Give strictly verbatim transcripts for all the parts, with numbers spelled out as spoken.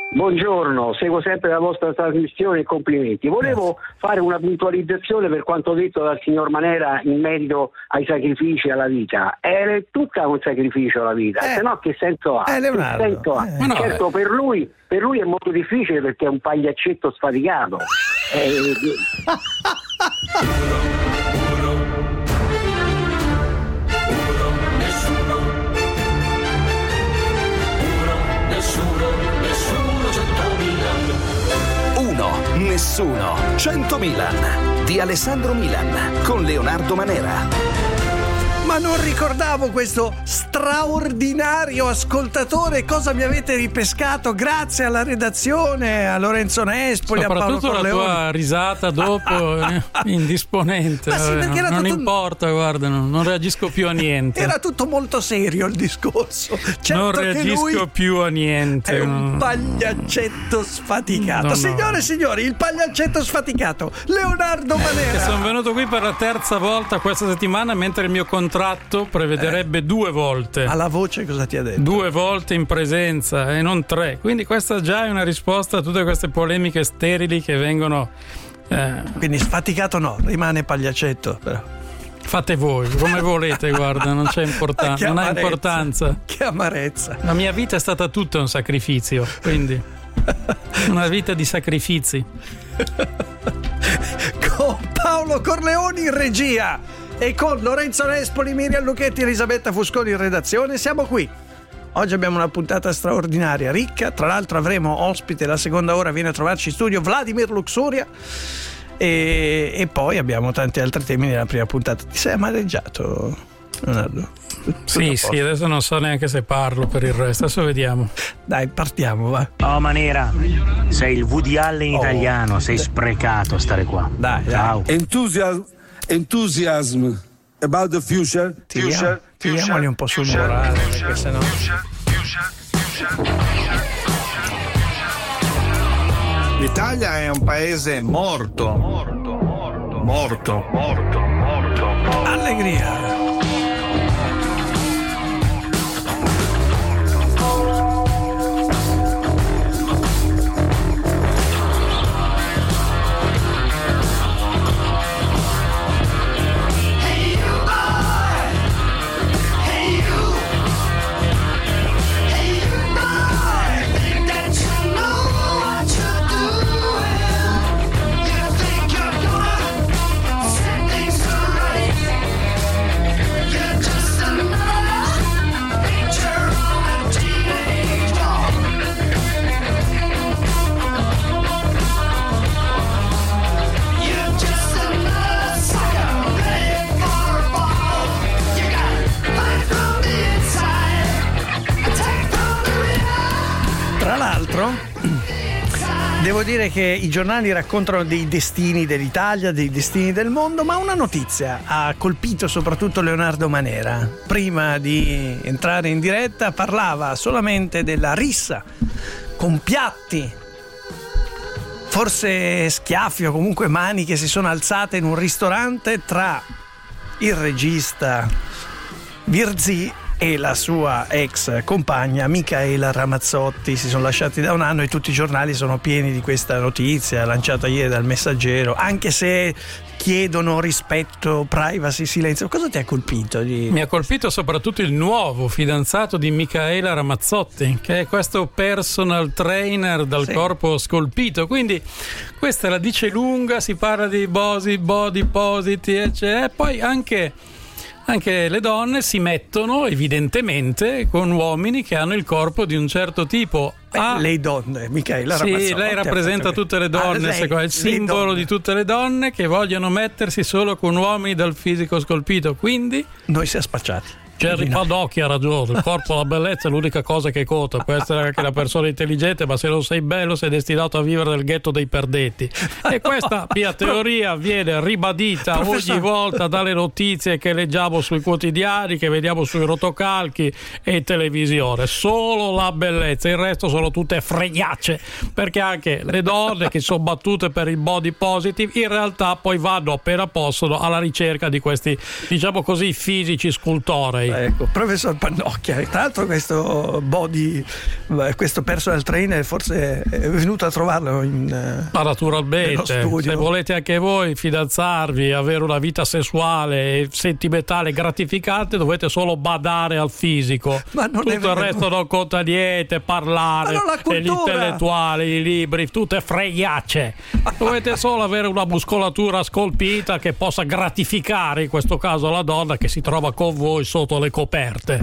Buongiorno, seguo sempre la vostra trasmissione e complimenti. Volevo Grazie. fare una puntualizzazione per quanto detto dal signor Manera in merito ai sacrifici alla vita. È tutta un sacrificio la vita, eh, se no che senso ha? Eh, Leonardo, che senso ha? Eh, no, certo, eh. per lui, per lui è molto difficile perché è un pagliaccetto sfaticato. eh, Nessuno, cento Milan di Alessandro Milan con Leonardo Manera. Ma non ricordavo questo straordinario ascoltatore. Cosa mi avete ripescato? Grazie alla redazione, a Lorenzo Nespoli, a Paolo soprattutto la Corleone. tua risata dopo eh, indisponente. Ma sì, Vabbè, perché era non tutto... importa, guarda, non, non reagisco più a niente. Era tutto molto serio il discorso. Certo, non che reagisco lui più a niente. è un pagliaccetto sfaticato. No, no. Signore e signori, il pagliaccetto sfaticato, Leonardo Manera. Che sono venuto qui per la terza volta questa settimana, mentre il mio contratto prevederebbe eh. due volte. Alla voce cosa ti ha detto? Due volte in presenza e non tre. Quindi questa già è una risposta a tutte queste polemiche sterili che vengono. Eh. Quindi sfaticato no, rimane pagliaccetto però. Fate voi, come volete, guarda, non c'è importanza, non ha importanza. Che amarezza. La mia vita è stata tutta un sacrificio, quindi una vita di sacrifici. Con Paolo Corleoni in regia e con Lorenzo Nespoli, Miriam Lucchetti, Elisabetta Fusconi in redazione siamo qui. Oggi abbiamo una puntata straordinaria, ricca. Tra l'altro avremo ospite la seconda ora, viene a trovarci in studio Vladimir Luxuria. E, e poi abbiamo tanti altri temi nella prima puntata. Ti sei amareggiato, Leonardo? Sì, sì, adesso non so neanche se parlo per il resto, adesso vediamo. Dai, partiamo, va. Oh Manera, sei il Woody Allen oh. italiano, sei sprecato a stare qua. Dai, ciao. dai. Enthusiasm, enthusiasm about the future. Tiriamo, future, tiriamoli future, un po' sul future, morale, future, perché sennò... future, future, future. L'Italia è un paese morto, morto, morto, morto, morto, morto, morto. Allegria. Devo dire che i giornali raccontano dei destini dell'Italia, dei destini del mondo, ma una notizia ha colpito soprattutto Leonardo Manera. Prima di entrare in diretta parlava solamente della rissa con piatti, forse schiaffi o comunque mani che si sono alzate in un ristorante tra il regista Virzì e la sua ex compagna Micaela Ramazzotti. Si sono lasciati da un anno e tutti i giornali sono pieni di questa notizia lanciata ieri dal Messaggero, anche se chiedono rispetto, privacy, silenzio. Cosa ti ha colpito? Di... Mi ha colpito soprattutto il nuovo fidanzato di Micaela Ramazzotti, che è questo personal trainer dal sì. corpo scolpito, quindi questa la dice lunga, si parla di body, body positive, e poi anche Anche le donne si mettono evidentemente con uomini che hanno il corpo di un certo tipo. Beh, ah, le donne, Micaela Ramazzotti. Sì, lei rappresenta tutte le donne, ah, lei, è il simbolo di tutte le donne che vogliono mettersi solo con uomini dal fisico scolpito, quindi noi siamo spacciati. Jerry Padocchi ha ragione, il corpo, la bellezza è l'unica cosa che conta, può essere anche la persona intelligente, ma se non sei bello sei destinato a vivere nel ghetto dei perdetti. E questa mia teoria viene ribadita Professor... ogni volta dalle notizie che leggiamo sui quotidiani, che vediamo sui rotocalchi e in televisione. Solo la bellezza, il resto sono tutte fregnacce, perché anche le donne che sono battute per il body positive in realtà poi vanno appena possono alla ricerca di questi, diciamo così, fisici scultorei. lei. Ecco, professor Pannocchia, tra l'altro questo body, questo personal trainer forse è venuto a trovarlo in Ma naturalmente, studio. Se volete anche voi fidanzarvi, avere una vita sessuale e sentimentale gratificante, dovete solo badare al fisico. Ma non tutto è il vero. resto non conta niente, parlare, Ma non la e gli cultura. intellettuali, i libri, tutte fregliacce. Dovete solo avere una muscolatura scolpita che possa gratificare in questo caso la donna che si trova con voi sotto le coperte.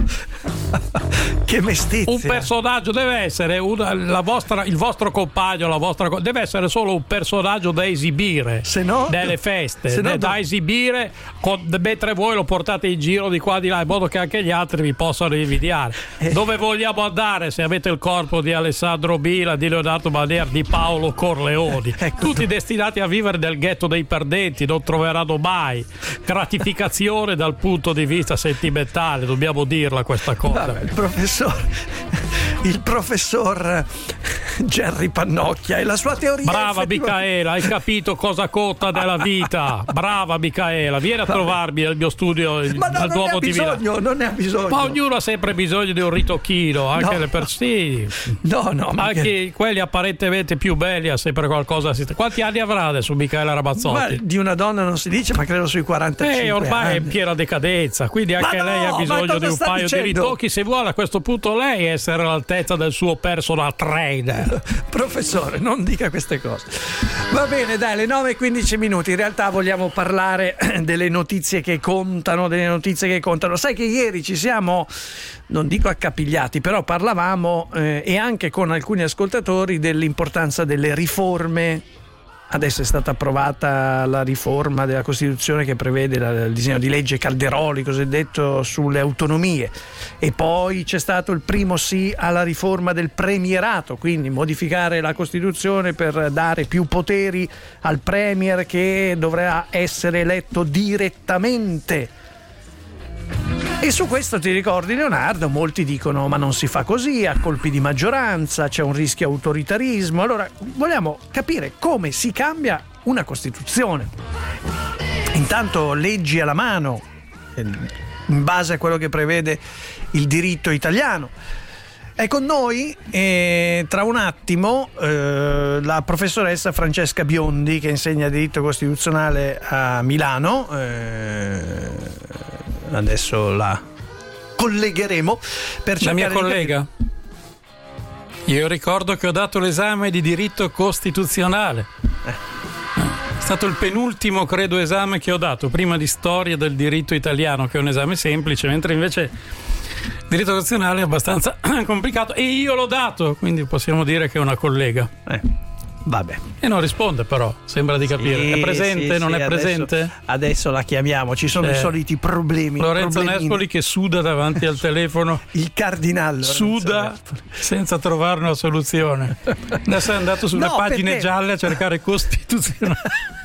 Che mestizia. Un personaggio deve essere una, la vostra, il vostro compagno, la vostra deve essere solo un personaggio da esibire, Se no- nelle feste, se no- da, da esibire con, mentre voi lo portate in giro di qua di là in modo che anche gli altri vi possano invidiare. Eh. Dove vogliamo andare se avete il corpo di Alessandro Bila, di Leonardo Manera, di Paolo Corleoni? Ecco. Tutti destinati a vivere nel ghetto dei perdenti, non troveranno mai gratificazione dal punto di vista sentimentale, dobbiamo dirla questa cosa. Vabbè, il professor il professor Gerry Pannocchia e la sua teoria. Brava effettivamente- Micaela, hai capito cosa conta nella vita. Brava Micaela, vieni a trovarmi nel mio studio Ma no, al non ne Duomo ha di Milano. bisogno, non ne ha bisogno. Ma ognuno ha sempre bisogno di un ritocchino, anche No. le persone. No, no, ma che- Anche quelli apparentemente più belli ha sempre qualcosa. Quanti anni avrà adesso Micaela ma Ramazzotti? di una donna non si dice, ma credo sui quarantacinque Eh, ormai è in anni. piena decadenza, quindi anche Ma no, lei ha ma bisogno cosa di un sta paio dicendo? di ritocchi se vuole a questo punto lei essere all'altezza del suo personal trainer. Professore, non dica queste cose. Va bene, dai, le nove e quindici minuti. In realtà vogliamo parlare delle notizie che contano, delle notizie che contano. Sai che ieri ci siamo, non dico accapigliati, però parlavamo eh, e anche con alcuni ascoltatori dell'importanza delle riforme. Adesso è stata approvata la riforma della Costituzione che prevede la, il disegno di legge Calderoli, cosiddetto, sulle autonomie, e poi c'è stato il primo sì alla riforma del premierato, quindi modificare la Costituzione per dare più poteri al premier che dovrà essere eletto direttamente. E su questo ti ricordi, Leonardo, molti dicono ma non si fa così, a colpi di maggioranza, c'è un rischio autoritarismo. Allora vogliamo capire come si cambia una Costituzione. Intanto leggi alla mano, in base a quello che prevede il diritto italiano. È con noi eh, tra un attimo eh, la professoressa Francesca Biondi, che insegna diritto costituzionale a Milano. Eh, adesso la collegheremo per La mia cercare di collega. Io ricordo che ho dato l'esame di diritto costituzionale. È stato il penultimo, credo, esame che ho dato, prima di storia del diritto italiano, che è un esame semplice, mentre invece diritto costituzionale è abbastanza complicato, e io l'ho dato, quindi possiamo dire che è una collega. Eh, vabbè. E non risponde, però, sembra di capire. Sì, è presente? sì, non sì, è presente? Adesso, adesso la chiamiamo, ci sono Eh, i soliti problemi. Lorenzo problemini. Nespoli che suda davanti al telefono. Il cardinale Lorenzo Suda Nespoli. senza trovare una soluzione. Adesso è andato sulle No, pagine perché? gialle a cercare costituzionale.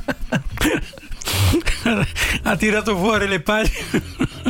Ha tirato fuori le pagine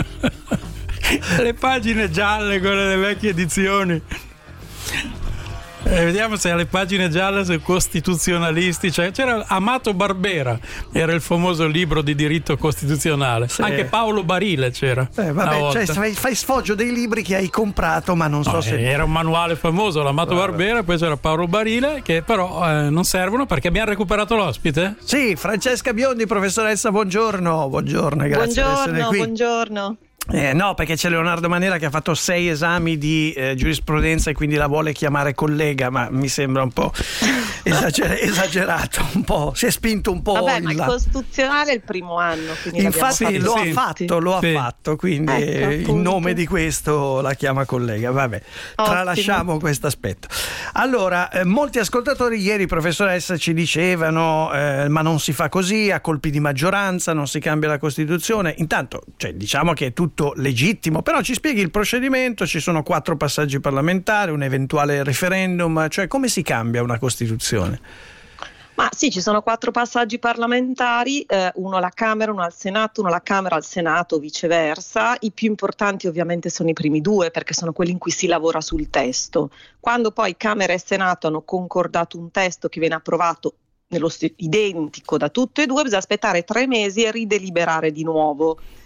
le pagine gialle, quelle delle vecchie edizioni. Eh, vediamo se ha le pagine gialle sui costituzionalisti. Cioè, c'era Amato Barbera, era il famoso libro di diritto costituzionale. Sì. Anche Paolo Barile c'era. Eh, una vabbè, volta. cioè, fai, fai sfoggio dei libri che hai comprato, ma non so No, se. eh, era un manuale famoso, l'Amato Vabbè. Barbera, poi c'era Paolo Barile, che però eh, non servono perché abbiamo recuperato l'ospite. Sì, Francesca Biondi, professoressa, buongiorno. Buongiorno e grazie di essere Buongiorno, qui. buongiorno. Eh, no, perché c'è Leonardo Manera che ha fatto sei esami di eh, giurisprudenza e quindi la vuole chiamare collega, ma mi sembra un po' esager- esagerato, un po', si è spinto un po' Vabbè, in ma il là. costituzionale è il primo anno, quindi Infatti l'abbiamo lo fatto ha sì. fatto, lo Sì. ha fatto, quindi Ecco, eh, in appunto. nome di questo la chiama collega. Vabbè, Ottimo. tralasciamo questo aspetto. Allora, eh, molti ascoltatori ieri, professoressa, ci dicevano eh, ma non si fa così, a colpi di maggioranza, non si cambia la Costituzione. Intanto, cioè, diciamo che è tutto legittimo, però ci spieghi il procedimento, ci sono quattro passaggi parlamentari, un eventuale referendum, cioè come si cambia una Costituzione? Ma sì, ci sono quattro passaggi parlamentari, eh, uno alla Camera, uno al Senato, uno alla Camera, al Senato, viceversa. I più importanti ovviamente sono i primi due, perché sono quelli in cui si lavora sul testo. Quando poi Camera e Senato hanno concordato un testo che viene approvato nello st- identico da tutte e due, bisogna aspettare tre mesi e rideliberare di nuovo.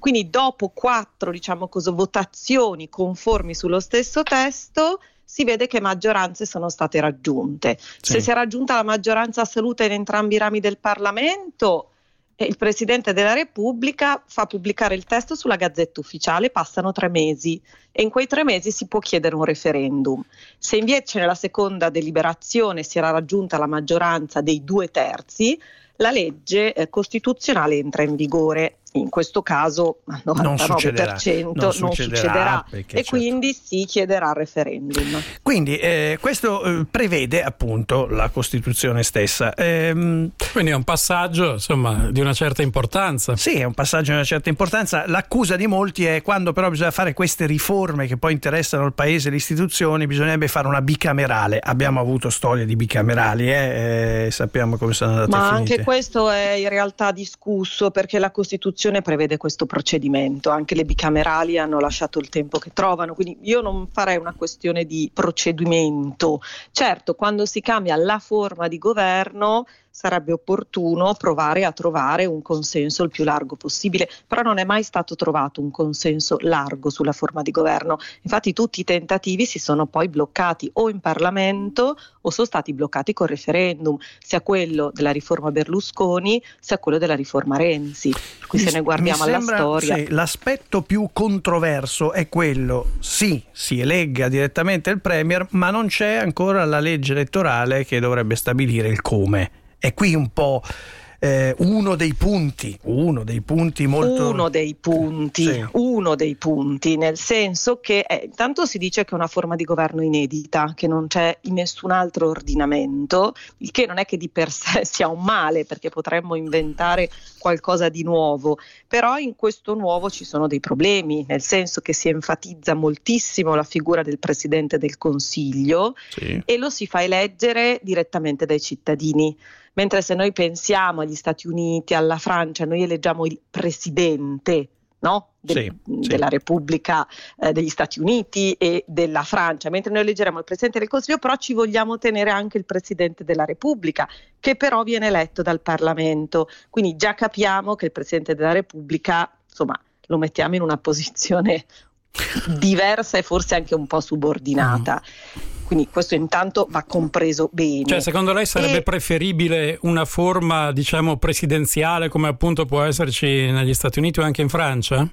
Quindi dopo quattro, diciamo così, votazioni conformi sullo stesso testo, si vede che maggioranze sono state raggiunte. Sì. Se si è raggiunta la maggioranza assoluta in entrambi i rami del Parlamento, il Presidente della Repubblica fa pubblicare il testo sulla Gazzetta Ufficiale, passano tre mesi e in quei tre mesi si può chiedere un referendum. Se invece nella seconda deliberazione si era raggiunta la maggioranza dei due terzi, la legge eh, costituzionale entra in vigore. In questo caso al novantanove per cento non succederà, non succederà e certo. Quindi si chiederà il referendum. Quindi eh, questo eh, prevede appunto la Costituzione stessa. Ehm, quindi è un passaggio, insomma, di una certa importanza. Sì, è un passaggio di una certa importanza. L'accusa di molti è quando però bisogna fare queste riforme che poi interessano il paese e le istituzioni, bisognerebbe fare una bicamerale. Abbiamo avuto storie di bicamerali, eh? Eh, sappiamo come sono andate Ma finite. Anche questo è in realtà discusso, perché la Costituzione prevede questo procedimento, anche le bicamerali hanno lasciato il tempo che trovano, quindi io non farei una questione di procedimento. Certo, quando si cambia la forma di governo sarebbe opportuno provare a trovare un consenso il più largo possibile, però non è mai stato trovato un consenso largo sulla forma di governo. Infatti tutti i tentativi si sono poi bloccati o in Parlamento o sono stati bloccati col referendum, sia quello della riforma Berlusconi sia quello della riforma Renzi. Per cui se ne guardiamo alla storia, sì, l'aspetto più controverso è quello, sì, si elegga direttamente il premier, ma non c'è ancora la legge elettorale che dovrebbe stabilire il come. È qui un po' eh, uno dei punti, uno dei punti molto... Uno dei punti, sì. uno dei punti, nel senso che eh, intanto si dice che è una forma di governo inedita, che non c'è in nessun altro ordinamento, il che non è che di per sé sia un male, perché potremmo inventare qualcosa di nuovo, però in questo nuovo ci sono dei problemi, nel senso che si enfatizza moltissimo la figura del Presidente del Consiglio, sì, e lo si fa eleggere direttamente dai cittadini. Mentre se noi pensiamo agli Stati Uniti, alla Francia, noi eleggiamo il presidente, no? Del, sì, della sì. Repubblica eh, degli Stati Uniti e della Francia, mentre noi eleggeremo il Presidente del Consiglio, però ci vogliamo tenere anche il Presidente della Repubblica, che però viene eletto dal Parlamento. Quindi già capiamo che il Presidente della Repubblica, insomma, lo mettiamo in una posizione diversa e forse anche un po' subordinata. Mm. Quindi questo intanto va compreso bene. Cioè, secondo lei sarebbe e... preferibile una forma, diciamo, presidenziale come appunto può esserci negli Stati Uniti o anche in Francia?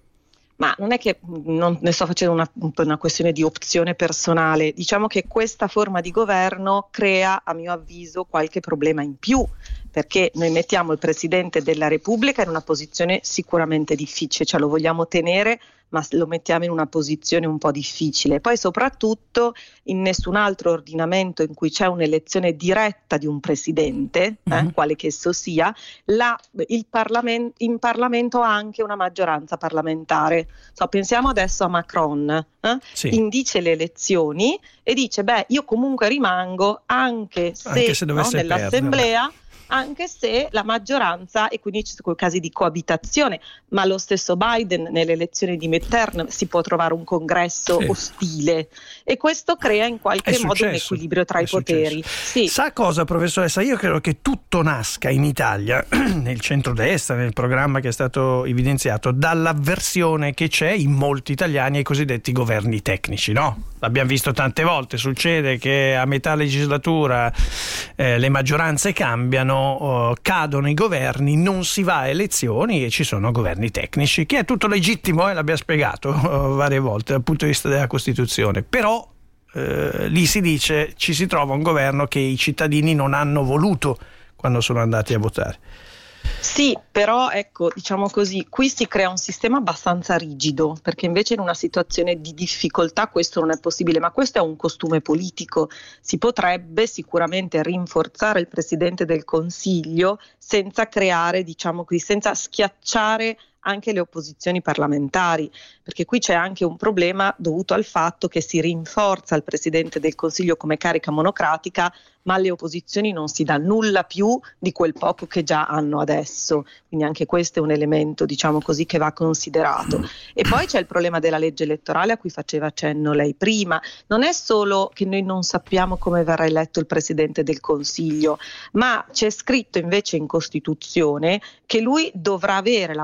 Ma non è che non ne sto facendo una, una questione di opzione personale, diciamo che questa forma di governo crea, a mio avviso, qualche problema in più, perché noi mettiamo il Presidente della Repubblica in una posizione sicuramente difficile, cioè lo vogliamo tenere, ma lo mettiamo in una posizione un po' difficile. Poi soprattutto in nessun altro ordinamento in cui c'è un'elezione diretta di un presidente, mm-hmm. eh, quale che esso sia, la, il Parlamento, in Parlamento ha anche una maggioranza parlamentare. So, pensiamo adesso a Macron, eh? Sì. Indice le elezioni e dice, beh, io comunque rimango anche se, anche se no, nell'assemblea, anche se la maggioranza, e quindi ci sono casi di coabitazione, ma lo stesso Biden nelle elezioni di midterm si può trovare un congresso sì. ostile, e questo crea in qualche è modo successo. un equilibrio tra è i poteri. Sì. Sa cosa, professoressa? Io credo che tutto nasca in Italia, nel centrodestra, nel programma che è stato evidenziato, dall'avversione che c'è in molti italiani ai cosiddetti governi tecnici, no? L'abbiamo visto tante volte, succede che a metà legislatura eh, le maggioranze cambiano, oh, cadono i governi, non si va a elezioni e ci sono governi tecnici, che è tutto legittimo, eh, l'abbiamo spiegato oh, varie volte dal punto di vista della Costituzione, però eh, lì si dice ci si trova un governo che i cittadini non hanno voluto quando sono andati a votare. Sì, però ecco, diciamo così, qui si crea un sistema abbastanza rigido, perché invece in una situazione di difficoltà questo non è possibile, ma questo è un costume politico. Si potrebbe sicuramente rinforzare il Presidente del Consiglio senza creare, diciamo così, senza schiacciare anche le opposizioni parlamentari, perché qui c'è anche un problema dovuto al fatto che si rinforza il Presidente del Consiglio come carica monocratica, ma alle opposizioni non si dà nulla più di quel poco che già hanno adesso, quindi anche questo è un elemento, diciamo così, che va considerato. E poi c'è il problema della legge elettorale a cui faceva accenno lei prima. Non è solo che noi non sappiamo come verrà eletto il Presidente del Consiglio, ma c'è scritto invece in Costituzione che lui dovrà avere la maggioranza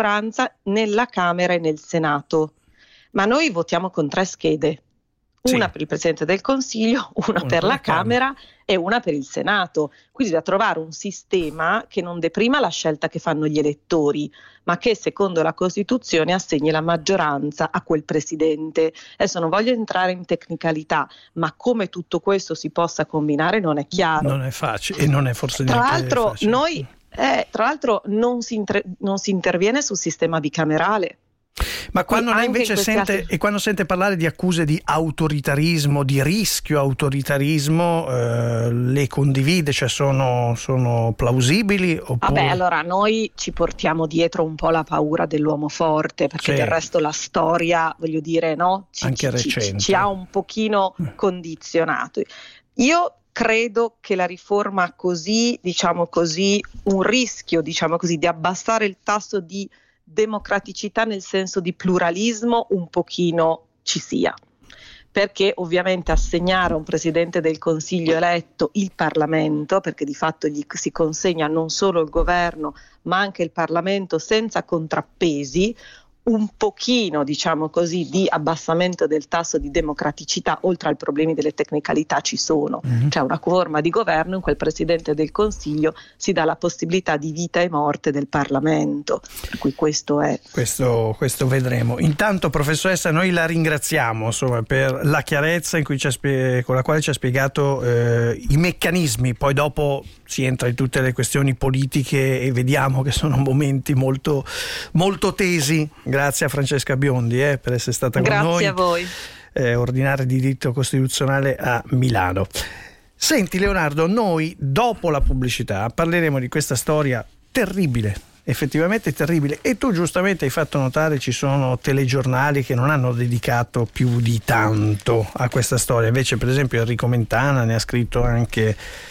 maggioranza nella Camera e nel Senato. Ma noi votiamo con tre schede, una sì. per il Presidente del Consiglio, una, una per la Camera, Camera e una per il Senato. Quindi da trovare un sistema che non deprima la scelta che fanno gli elettori, ma che secondo la Costituzione assegni la maggioranza a quel Presidente. Adesso non voglio entrare in tecnicalità, ma come tutto questo si possa combinare non è chiaro. Non è facile e non è forse tra neanche l'altro facile. Noi, eh, tra l'altro non si, inter- non si interviene sul sistema bicamerale. Ma quando lei invece in sente altri... e quando sente parlare di accuse di autoritarismo, di rischio autoritarismo, eh, le condivide? Cioè sono, sono plausibili? Oppure... Vabbè, allora noi ci portiamo dietro un po' la paura dell'uomo forte, perché sì. del resto la storia, voglio dire, no? Ci, Anche ci, recente. Ci, ci ha un pochino condizionato. Io credo che la riforma così, diciamo così, un rischio, diciamo così, di abbassare il tasso di democraticità nel senso di pluralismo un pochino ci sia, perché ovviamente assegnare a un Presidente del Consiglio eletto il Parlamento, perché di fatto gli si consegna non solo il governo ma anche il Parlamento senza contrappesi, un pochino, diciamo così, di abbassamento del tasso di democraticità, oltre ai problemi delle tecnicalità ci sono. Mm-hmm. C'è una forma di governo in cui il Presidente del Consiglio si dà la possibilità di vita e morte del Parlamento, per cui questo è. Questo, questo vedremo. Intanto, professoressa, noi la ringraziamo insomma per la chiarezza in cui ci ha spie- con la quale ci ha spiegato eh, i meccanismi, poi dopo si entra in tutte le questioni politiche e vediamo che sono momenti molto, molto tesi. Grazie a Francesca Biondi eh, per essere stata Grazie con noi. Grazie a voi. Eh, ordinaria di diritto costituzionale a Milano. Senti Leonardo, noi dopo la pubblicità parleremo di questa storia terribile, effettivamente terribile, e tu giustamente hai fatto notare ci sono telegiornali che non hanno dedicato più di tanto a questa storia, invece per esempio Enrico Mentana ne ha scritto anche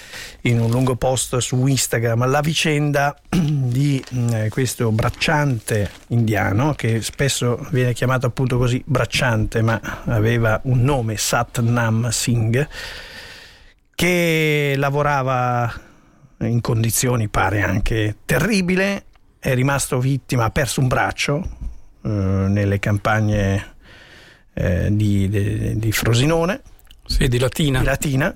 in un lungo post su Instagram la vicenda di eh, questo bracciante indiano, che spesso viene chiamato appunto così bracciante, ma aveva un nome, Satnam Singh, che lavorava in condizioni pare anche terribili, è rimasto vittima, ha perso un braccio eh, nelle campagne eh, di, di, di Frosinone, sì, di Latina, di Latina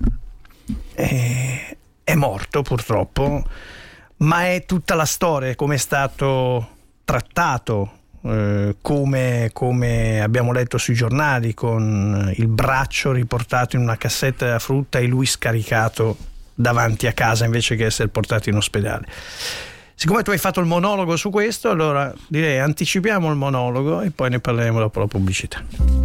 e è morto purtroppo, ma è tutta la storia, come è stato trattato, eh, come, come abbiamo letto sui giornali, con il braccio riportato in una cassetta della frutta e lui scaricato davanti a casa invece che essere portato in ospedale. Siccome tu hai fatto il monologo su questo, allora direi anticipiamo il monologo e poi ne parleremo dopo la pubblicità.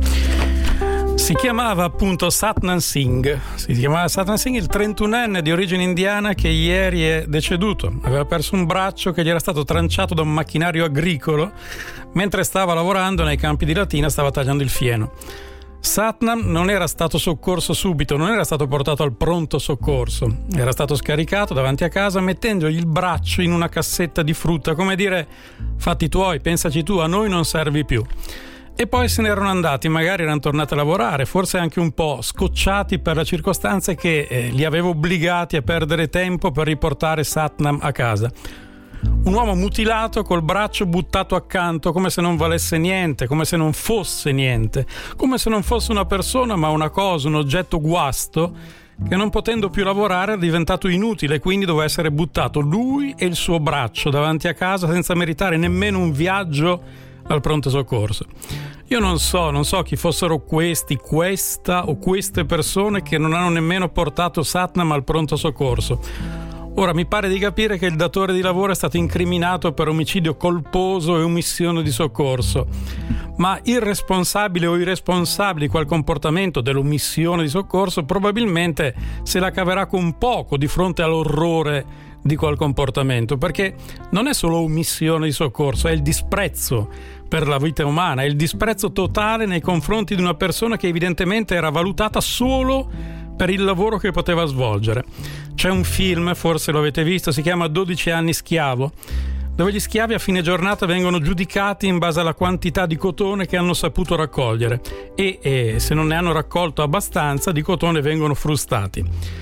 Si chiamava appunto Satnam Singh, si chiamava Satnam Singh, il trentunenne di origine indiana che ieri è deceduto. Aveva perso un braccio che gli era stato tranciato da un macchinario agricolo mentre stava lavorando nei campi di Latina, stava tagliando il fieno. Satnam non era stato soccorso subito, non era stato portato al pronto soccorso, era stato scaricato davanti a casa mettendogli il braccio in una cassetta di frutta, come dire: fatti tuoi, pensaci tu, a noi non servi più. E poi se ne erano andati, magari erano tornati a lavorare, forse anche un po' scocciati per le circostanze che eh, li aveva obbligati a perdere tempo per riportare Satnam a casa. Un uomo mutilato col braccio buttato accanto, come se non valesse niente, come se non fosse niente, come se non fosse una persona ma una cosa, un oggetto guasto che non potendo più lavorare è diventato inutile, quindi doveva essere buttato lui e il suo braccio davanti a casa senza meritare nemmeno un viaggio al pronto soccorso. Io non so, non so chi fossero questi, questa o queste persone che non hanno nemmeno portato Satnam al pronto soccorso. Ora mi pare di capire che il datore di lavoro è stato incriminato per omicidio colposo e omissione di soccorso, ma il responsabile o i responsabili di quel comportamento dell'omissione di soccorso probabilmente se la caverà con poco di fronte all'orrore di quel comportamento, perché non è solo omissione di soccorso, è il disprezzo per la vita umana, è il disprezzo totale nei confronti di una persona che evidentemente era valutata solo per il lavoro che poteva svolgere. C'è un film, forse lo avete visto, si chiama dodici anni schiavo, dove gli schiavi a fine giornata vengono giudicati in base alla quantità di cotone che hanno saputo raccogliere e, e se non ne hanno raccolto abbastanza di cotone vengono frustati.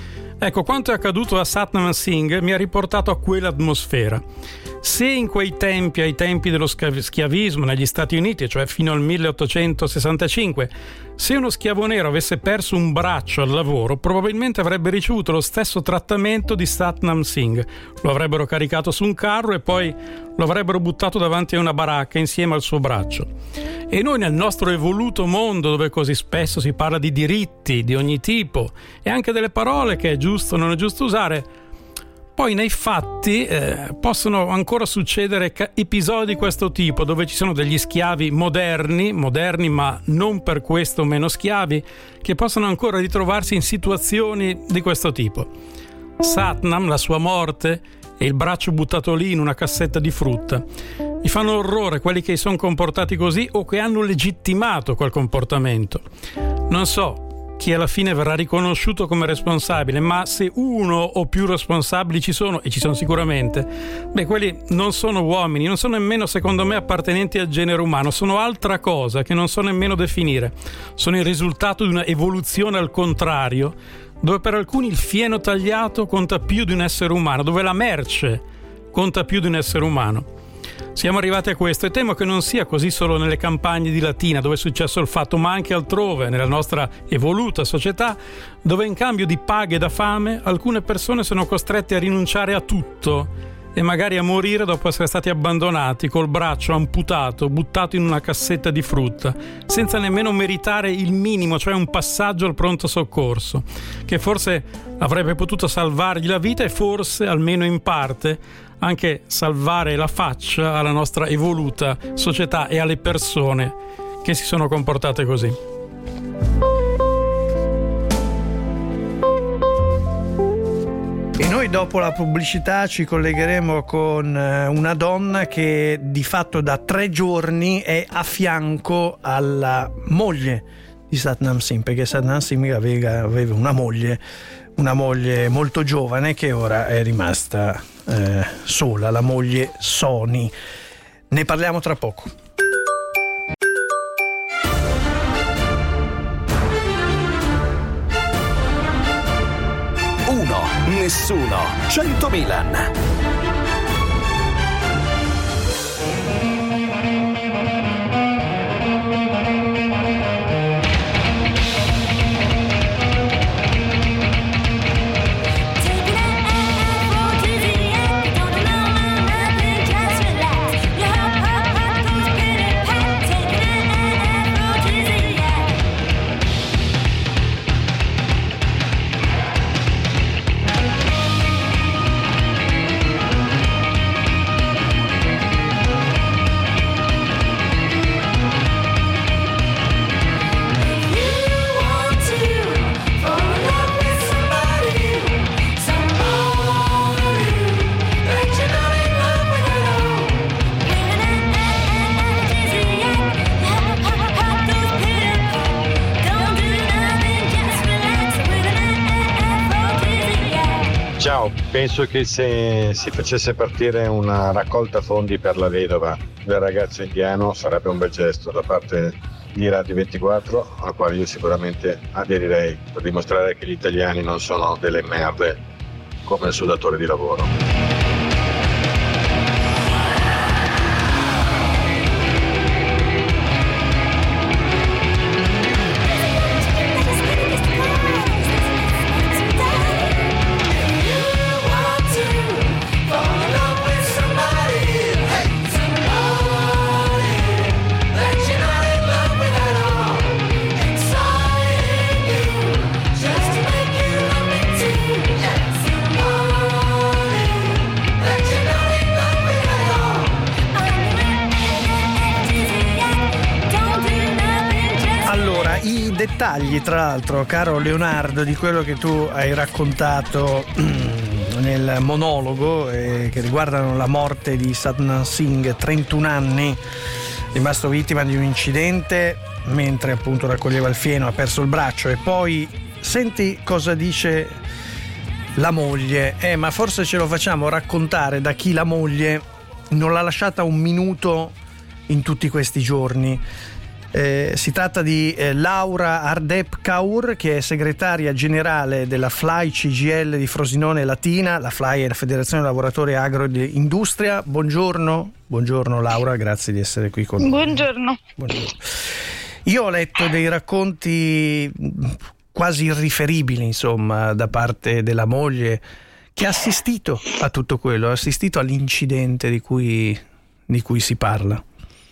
Ecco, quanto è accaduto a Satnam Singh mi ha riportato a quell'atmosfera. Se in quei tempi, ai tempi dello schiavismo negli Stati Uniti, cioè fino al milleottocentosessantacinque, se uno schiavo nero avesse perso un braccio al lavoro, probabilmente avrebbe ricevuto lo stesso trattamento di Satnam Singh. Lo avrebbero caricato su un carro e poi lo avrebbero buttato davanti a una baracca insieme al suo braccio. E noi nel nostro evoluto mondo, dove così spesso si parla di diritti di ogni tipo e anche delle parole che è giusto o non è giusto usare, poi nei fatti eh, possono ancora succedere ca- episodi di questo tipo, dove ci sono degli schiavi moderni, moderni ma non per questo meno schiavi, che possono ancora ritrovarsi in situazioni di questo tipo. Satnam, la sua morte e il braccio buttato lì in una cassetta di frutta, mi fanno orrore quelli che si sono comportati così o che hanno legittimato quel comportamento. Non so chi alla fine verrà riconosciuto come responsabile, ma se uno o più responsabili ci sono, e ci sono sicuramente, beh, quelli non sono uomini, non sono nemmeno, secondo me, appartenenti al genere umano, sono altra cosa che non so nemmeno definire. Sono il risultato di una evoluzione al contrario, dove per alcuni il fieno tagliato conta più di un essere umano, dove la merce conta più di un essere umano. Siamo arrivati a questo e temo che non sia così solo nelle campagne di Latina dove è successo il fatto, ma anche altrove nella nostra evoluta società, dove in cambio di paghe da fame alcune persone sono costrette a rinunciare a tutto e magari a morire dopo essere stati abbandonati col braccio amputato, buttato in una cassetta di frutta, senza nemmeno meritare il minimo, cioè un passaggio al pronto soccorso, che forse avrebbe potuto salvargli la vita e forse, almeno in parte, anche salvare la faccia alla nostra evoluta società e alle persone che si sono comportate così. E noi dopo la pubblicità ci collegheremo con una donna che di fatto da tre giorni è a fianco alla moglie di Satnam Singh, perché Satnam Singh aveva, aveva una moglie una moglie molto giovane che ora è rimasta eh, sola, la moglie Soni. Ne parliamo tra poco. Uno, nessuno, cento Milan. Ciao, penso che se si facesse partire una raccolta fondi per la vedova del ragazzo indiano sarebbe un bel gesto da parte di Radio ventiquattro, al quale io sicuramente aderirei, per dimostrare che gli italiani non sono delle merde come il suo datore di lavoro. Dettagli, tra l'altro, caro Leonardo, di quello che tu hai raccontato nel monologo eh, che riguardano la morte di Satnam Singh, trentuno anni, rimasto vittima di un incidente mentre appunto raccoglieva il fieno, ha perso il braccio. E poi senti cosa dice la moglie, eh ma forse ce lo facciamo raccontare da chi la moglie non l'ha lasciata un minuto in tutti questi giorni. Eh, si tratta di eh, Laura Ardep Kaur, che è segretaria generale della F L A I C G I L di Frosinone Latina. La F L A I è la Federazione Lavoratori Agroindustria. Buongiorno, buongiorno Laura, grazie di essere qui con noi. Buongiorno. Buongiorno. Io ho letto dei racconti quasi irriferibili, insomma, da parte della moglie, che ha assistito a tutto quello, ha assistito all'incidente di cui, di cui si parla.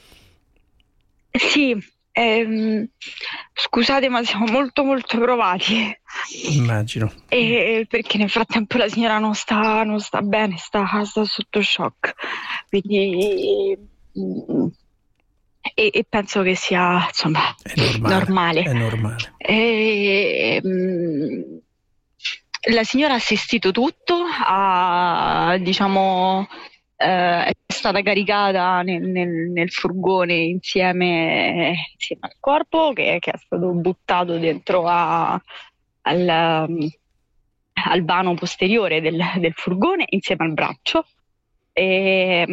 Sì, ehm, scusate ma siamo molto molto provati. Immagino. E, perché nel frattempo la signora non sta, non sta bene, sta, sta sotto shock. Quindi e, e penso che sia insomma è normale. normale. È normale. E, mh, la signora ha assistito tutto, ha diciamo eh, è stata caricata nel, nel, nel furgone insieme, insieme al corpo che, che è stato buttato dentro a, al, al vano posteriore del, del furgone insieme al braccio e,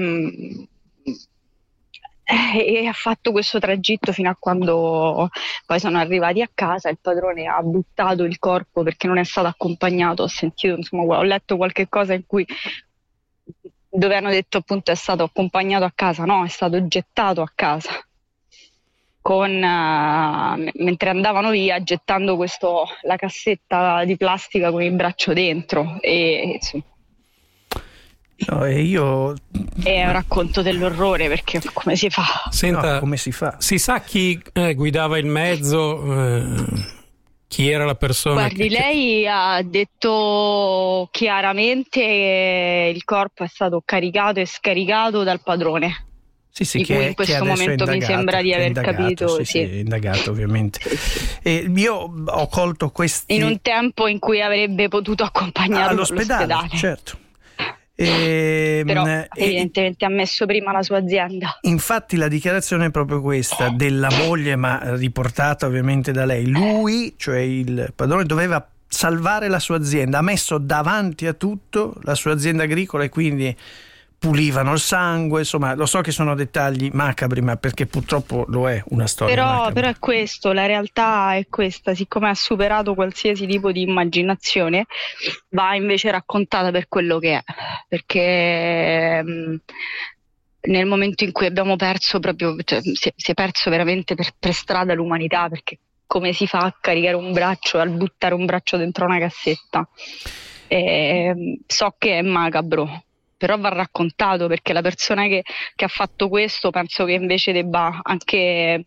e ha fatto questo tragitto fino a quando poi sono arrivati a casa. Il padrone ha buttato il corpo perché non è stato accompagnato. Ho sentito, insomma, ho letto qualche cosa in cui dove hanno detto appunto è stato accompagnato a casa, no, è stato gettato a casa con uh, mentre andavano via, gettando questo la cassetta di plastica con il braccio dentro e insomma. No, e io è un racconto dell'orrore, perché come si fa? Senta, no, come si fa? Si sa chi eh, guidava il mezzo? Eh, chi era la persona? Guardi, che, lei che... ha detto chiaramente che il corpo è stato caricato e scaricato dal padrone. Sì, sì, di che, cui in questo che momento indagato, mi sembra di aver indagato, capito. Sì, sì. sì, indagato ovviamente. E io ho colto questi In un tempo in cui avrebbe potuto accompagnarlo all'ospedale, all'ospedale. certo. E, Però e, evidentemente ha messo prima la sua azienda. Infatti la dichiarazione è proprio questa della moglie, ma riportata ovviamente da lei. Lui, cioè il padrone, doveva salvare la sua azienda, ha messo davanti a tutto la sua azienda agricola e quindi pulivano il sangue, insomma lo so che sono dettagli macabri, ma perché purtroppo lo è una storia però, macabra. però è questo, la realtà è questa, siccome ha superato qualsiasi tipo di immaginazione va invece raccontata per quello che è, perché mh, nel momento in cui abbiamo perso proprio, cioè, si, si è perso veramente per, per strada l'umanità, perché come si fa a caricare un braccio, a buttare un braccio dentro una cassetta? E, so che è macabro, però va raccontato, perché la persona che, che ha fatto questo penso che invece debba anche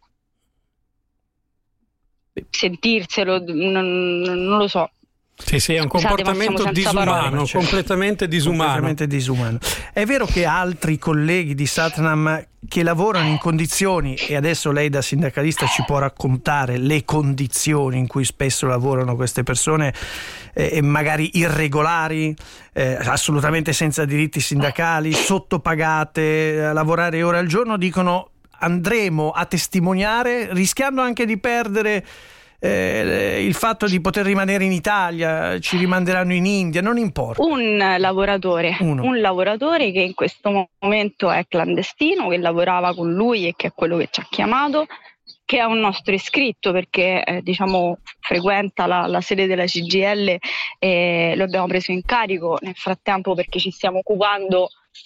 sentirselo, non, non lo so. Sì, sì, è un Scusate, comportamento disumano, cioè, completamente disumano. completamente disumano. È vero che altri colleghi di Satnam che lavorano in condizioni, e adesso lei da sindacalista ci può raccontare le condizioni in cui spesso lavorano queste persone, eh, magari irregolari, eh, assolutamente senza diritti sindacali, sottopagate, a lavorare ore al giorno, dicono andremo a testimoniare rischiando anche di perdere Eh, il fatto di poter rimanere in Italia, ci rimanderanno in India, non importa. Un lavoratore, Uno. un lavoratore che in questo momento è clandestino, che lavorava con lui e che è quello che ci ha chiamato, che è un nostro iscritto perché eh, diciamo frequenta la, la sede della C G I L e lo abbiamo preso in carico nel frattempo perché ci stiamo occupando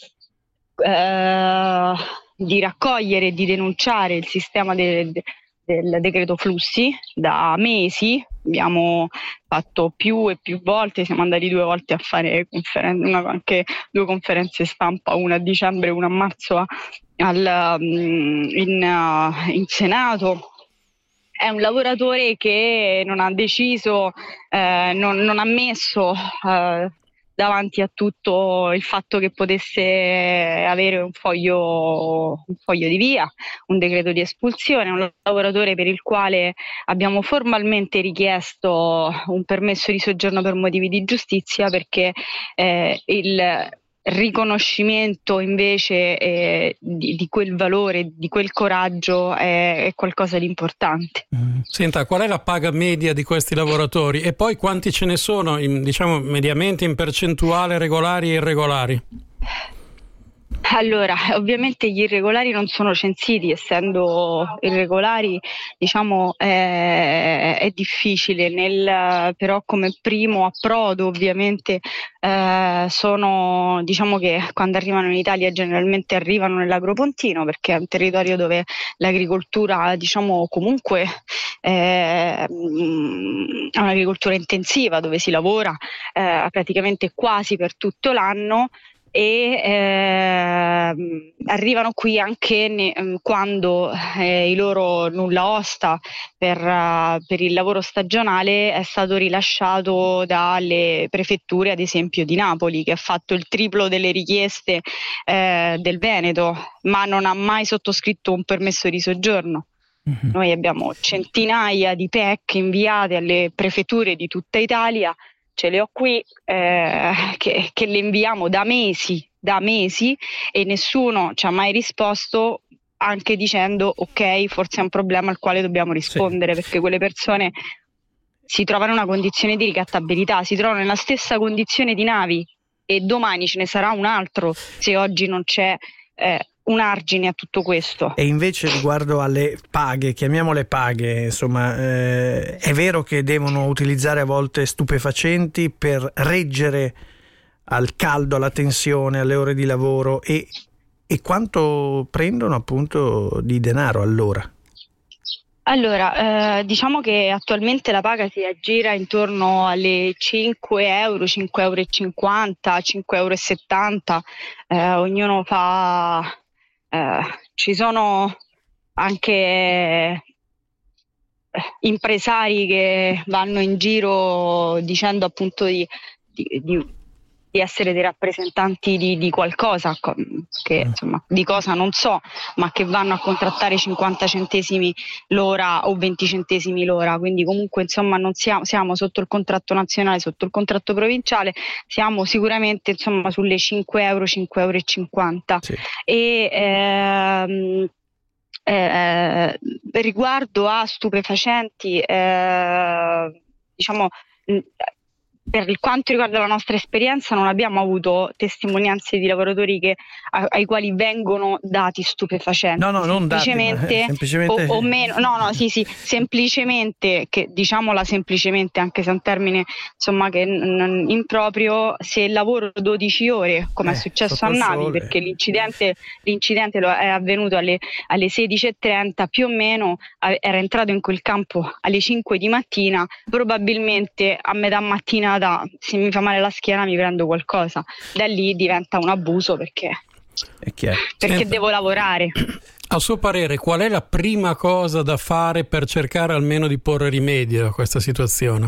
eh, di raccogliere e di denunciare il sistema del de, del decreto flussi da mesi. Abbiamo fatto più e più volte, siamo andati due volte a fare conferen- una, anche due conferenze stampa, una a dicembre e una a marzo a, al, in, uh, in Senato. È un lavoratore che non ha deciso, eh, non, non ha messo eh, davanti a tutto il fatto che potesse avere un foglio, un foglio di via, un decreto di espulsione, un lavoratore per il quale abbiamo formalmente richiesto un permesso di soggiorno per motivi di giustizia perché eh, il riconoscimento invece eh, di, di quel valore, di quel coraggio è, è qualcosa di importante. Senta, qual è la paga media di questi lavoratori e poi quanti ce ne sono, in, diciamo mediamente in percentuale regolari e irregolari? Allora, ovviamente gli irregolari non sono censiti, essendo irregolari, diciamo, è, è difficile, nel, però come primo approdo ovviamente eh, sono, diciamo che quando arrivano in Italia generalmente arrivano nell'Agropontino, perché è un territorio dove l'agricoltura, diciamo, comunque è un'agricoltura intensiva, dove si lavora eh, praticamente quasi per tutto l'anno, e eh, arrivano qui anche ne, quando eh, il loro nulla osta per, uh, per il lavoro stagionale è stato rilasciato dalle prefetture, ad esempio di Napoli, che ha fatto il triplo delle richieste eh, del Veneto, ma non ha mai sottoscritto un permesso di soggiorno. Mm-hmm. Noi abbiamo centinaia di P E C inviate alle prefetture di tutta Italia. Ce le ho qui eh, che, che le inviamo da mesi, da mesi e nessuno ci ha mai risposto, anche dicendo ok, forse è un problema al quale dobbiamo rispondere, sì. Perché quelle persone si trovano in una condizione di ricattabilità, si trovano nella stessa condizione di navi, e domani ce ne sarà un altro se oggi non c'è eh, un argine a tutto questo. E invece riguardo alle paghe, chiamiamole paghe, insomma, eh, è vero che devono utilizzare a volte stupefacenti per reggere al caldo, alla tensione, alle ore di lavoro, e, e quanto prendono appunto di denaro all'ora? Allora, eh, diciamo che attualmente la paga si aggira intorno alle cinque euro, cinque euro e cinquanta, cinque euro e settanta, eh, ognuno fa... Eh, ci sono anche eh, impresari che vanno in giro dicendo appunto di, di, di, di essere dei rappresentanti di, di qualcosa, che insomma di cosa non so, ma che vanno a contrattare cinquanta centesimi l'ora o venti centesimi l'ora, quindi comunque insomma non siamo, siamo sotto il contratto nazionale, sotto il contratto provinciale, siamo sicuramente insomma sulle cinque euro, cinque euro e cinquanta. Sì. E ehm, eh, riguardo a stupefacenti, eh, diciamo per quanto riguarda la nostra esperienza non abbiamo avuto testimonianze di lavoratori che, a, ai quali vengono dati stupefacenti. No, no, non semplicemente, dati, semplicemente... O, o meno, no, no, sì, sì, semplicemente, che diciamola semplicemente, anche se è un termine insomma che n- improprio, se lavoro dodici ore, come eh, è successo a Navi, perché l'incidente, l'incidente lo è avvenuto alle, alle sedici e trenta, più o meno era entrato in quel campo alle cinque di mattina, probabilmente a metà mattina da, se mi fa male la schiena mi prendo qualcosa, da lì diventa un abuso perché, è chiaro. perché Senta, devo lavorare. A suo parere qual è la prima cosa da fare per cercare almeno di porre rimedio a questa situazione?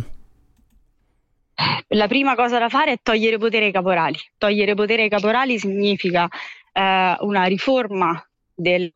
La prima cosa da fare è togliere potere ai caporali. Togliere potere ai caporali significa eh, una riforma del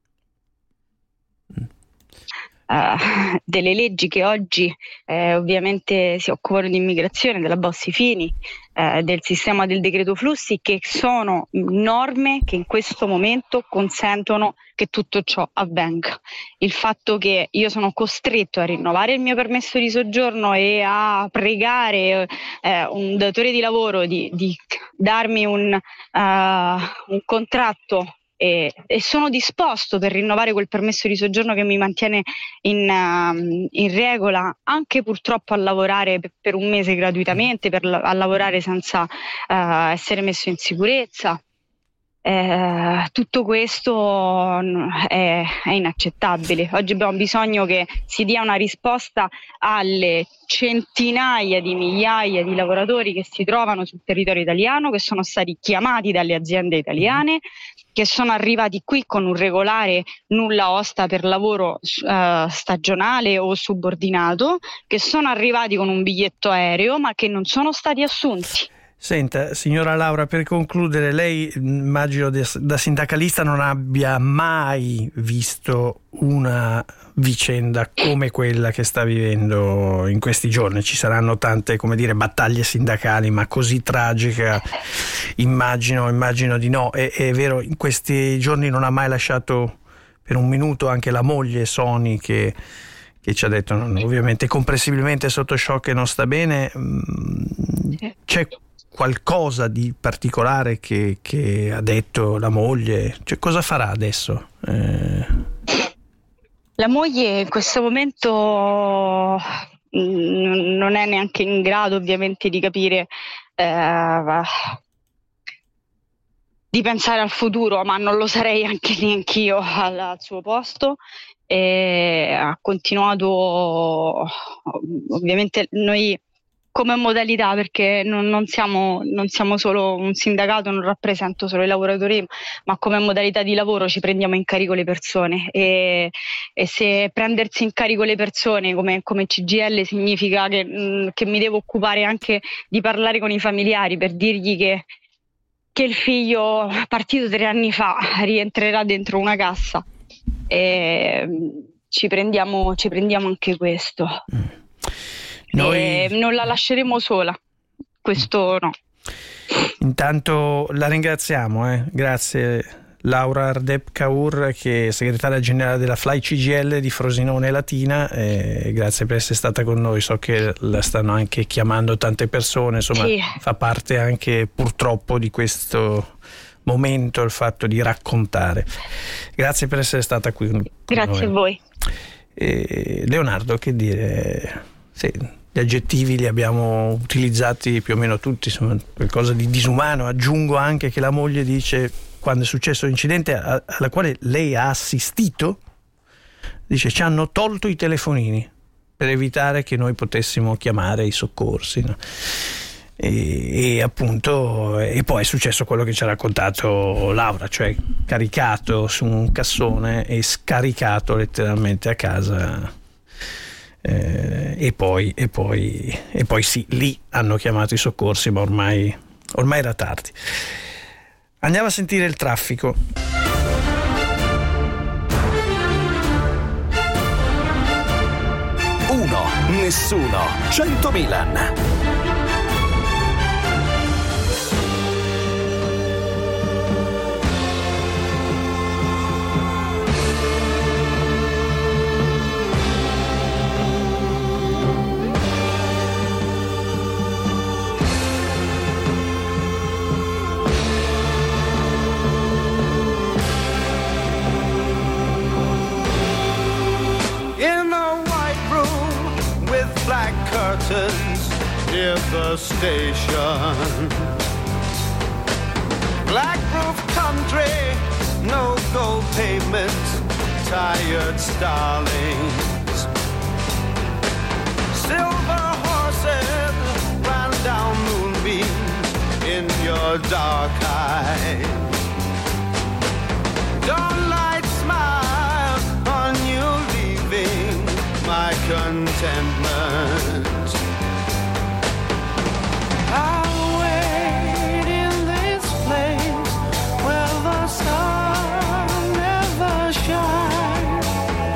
Uh, delle leggi che oggi eh, ovviamente si occupano di immigrazione, della Bossi-Fini, eh, del sistema del decreto flussi, che sono norme che in questo momento consentono che tutto ciò avvenga. Il fatto che io sono costretto a rinnovare il mio permesso di soggiorno e a pregare eh, un datore di lavoro di, di darmi un, uh, un contratto E, e sono disposto per rinnovare quel permesso di soggiorno che mi mantiene in, uh, in regola, anche purtroppo a lavorare per, per un mese gratuitamente, per, a lavorare senza uh, essere messo in sicurezza. Eh, tutto questo è, è inaccettabile. Oggi abbiamo bisogno che si dia una risposta alle centinaia di migliaia di lavoratori che si trovano sul territorio italiano, che sono stati chiamati dalle aziende italiane, che sono arrivati qui con un regolare nulla osta per lavoro uh, stagionale o subordinato, che sono arrivati con un biglietto aereo ma che non sono stati assunti. Senta, signora Laura, per concludere, lei immagino da sindacalista non abbia mai visto una vicenda come quella che sta vivendo in questi giorni. Ci saranno tante, come dire, battaglie sindacali, ma così tragica immagino, immagino di no. È, è vero, in questi giorni non ha mai lasciato per un minuto anche la moglie Sony che, che ci ha detto non, ovviamente comprensibilmente sotto shock e non sta bene. C'è qualcosa di particolare che, che ha detto la moglie? Cioè, cosa farà adesso? Eh... La moglie in questo momento mh, non è neanche in grado ovviamente di capire, eh, di pensare al futuro, ma non lo sarei anche neanch'io al, al suo posto. E ha continuato, ovviamente noi come modalità, perché non, non, siamo, non siamo solo un sindacato, non rappresento solo i lavoratori, ma come modalità di lavoro ci prendiamo in carico le persone, e, e se prendersi in carico le persone come, come C G I L significa che, mh, che mi devo occupare anche di parlare con i familiari per dirgli che, che il figlio partito tre anni fa rientrerà dentro una cassa, e ci prendiamo, ci prendiamo anche questo. Noi... E non la lasceremo sola, questo no. Intanto la ringraziamo, eh. Grazie Laura Ardep Kaur, che è segretaria generale della Fly C G I L di Frosinone Latina, eh, grazie per essere stata con noi. So che la stanno anche chiamando tante persone, insomma sì. Fa parte anche purtroppo di questo momento il fatto di raccontare. Grazie per essere stata qui con grazie noi. A voi. eh, Leonardo, che dire? Sì, gli aggettivi li abbiamo utilizzati più o meno tutti, insomma, qualcosa di disumano. Aggiungo anche che la moglie dice, quando è successo l'incidente alla quale lei ha assistito, dice ci hanno tolto i telefonini per evitare che noi potessimo chiamare i soccorsi, no? E, e appunto e poi è successo quello che ci ha raccontato Laura, cioè caricato su un cassone e scaricato letteralmente a casa, eh, e poi e poi e poi sì, lì hanno chiamato i soccorsi, ma ormai ormai era tardi. Andiamo a sentire il traffico. Uno, nessuno, cento Milan. Near the station, black roof country, no gold pavement, tired starlings, silver horses ran down moonbeams in your dark eyes. Dawnlight smile on you leaving my contentment. I'll wait in this place where the sun never shines.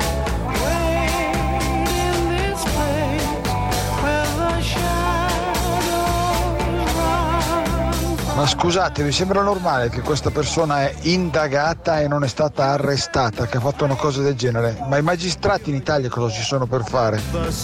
Wait in this place where the shadows run. Ma scusate, vi sembra normale che questa persona è indagata e non è stata arrestata, che ha fatto una cosa del genere? Ma i magistrati in Italia cosa ci sono per fare?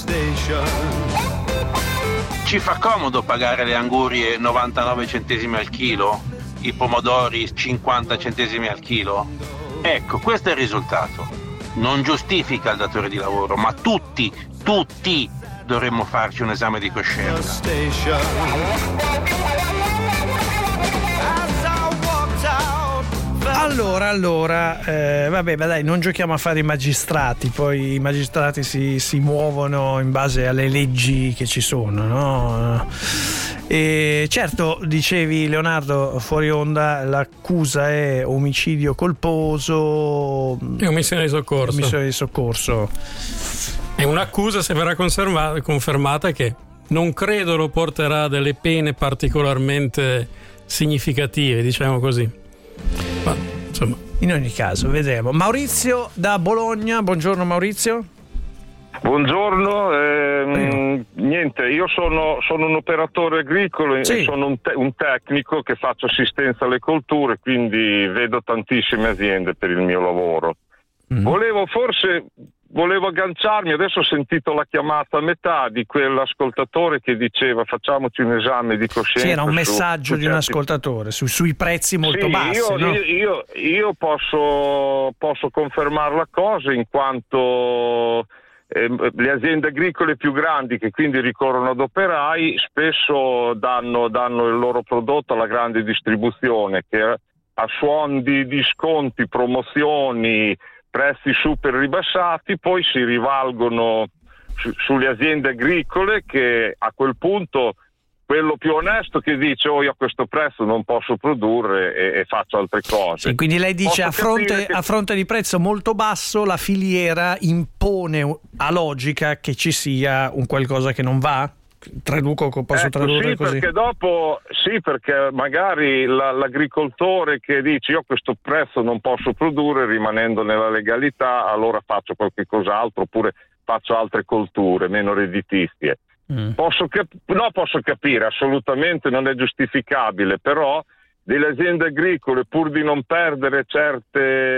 Ci fa comodo pagare le angurie novantanove centesimi al chilo, i pomodori cinquanta centesimi al chilo? Ecco, questo è il risultato. Non giustifica il datore di lavoro, ma tutti, tutti dovremmo farci un esame di coscienza. Allora, allora, eh, vabbè, ma dai, non giochiamo a fare i magistrati, poi i magistrati si, si muovono in base alle leggi che ci sono, no? E certo, dicevi Leonardo fuori onda, l'accusa è omicidio colposo e omissione di soccorso. Omissione di soccorso. È un'accusa, se verrà conservata, confermata, che non credo lo porterà a delle pene particolarmente significative, diciamo così. Ma, insomma, in ogni caso vedremo. Maurizio da Bologna, buongiorno Maurizio. Buongiorno, ehm, niente, io sono, sono un operatore agricolo sì. e sono un, te- un tecnico che faccio assistenza alle colture, quindi vedo tantissime aziende per il mio lavoro. Mm. Volevo forse volevo agganciarmi, adesso ho sentito la chiamata a metà di quell'ascoltatore che diceva facciamoci un esame di coscienza. Sì, era un su, messaggio su di un certi... ascoltatore su, sui prezzi molto sì, bassi. Io, no? io, io, io posso, posso confermare la cosa in quanto eh, le aziende agricole più grandi, che quindi ricorrono ad operai, spesso danno, danno il loro prodotto alla grande distribuzione che a suon di, di sconti, promozioni, prezzi super ribassati, poi si rivalgono su, sulle aziende agricole, che a quel punto quello più onesto che dice oh io a questo prezzo non posso produrre e, e faccio altre cose. Sì, quindi lei dice a fronte, che... a fronte di prezzo molto basso la filiera impone a logica che ci sia un qualcosa che non va? Traduco, posso ecco, tradurre sì, così? Perché dopo, sì, perché magari la, l'agricoltore che dice io a questo prezzo non posso produrre rimanendo nella legalità, allora faccio qualche cos'altro oppure faccio altre colture meno redditizie. Mm. Posso cap- no, posso capire, assolutamente non è giustificabile, però delle aziende agricole, pur di non perdere certe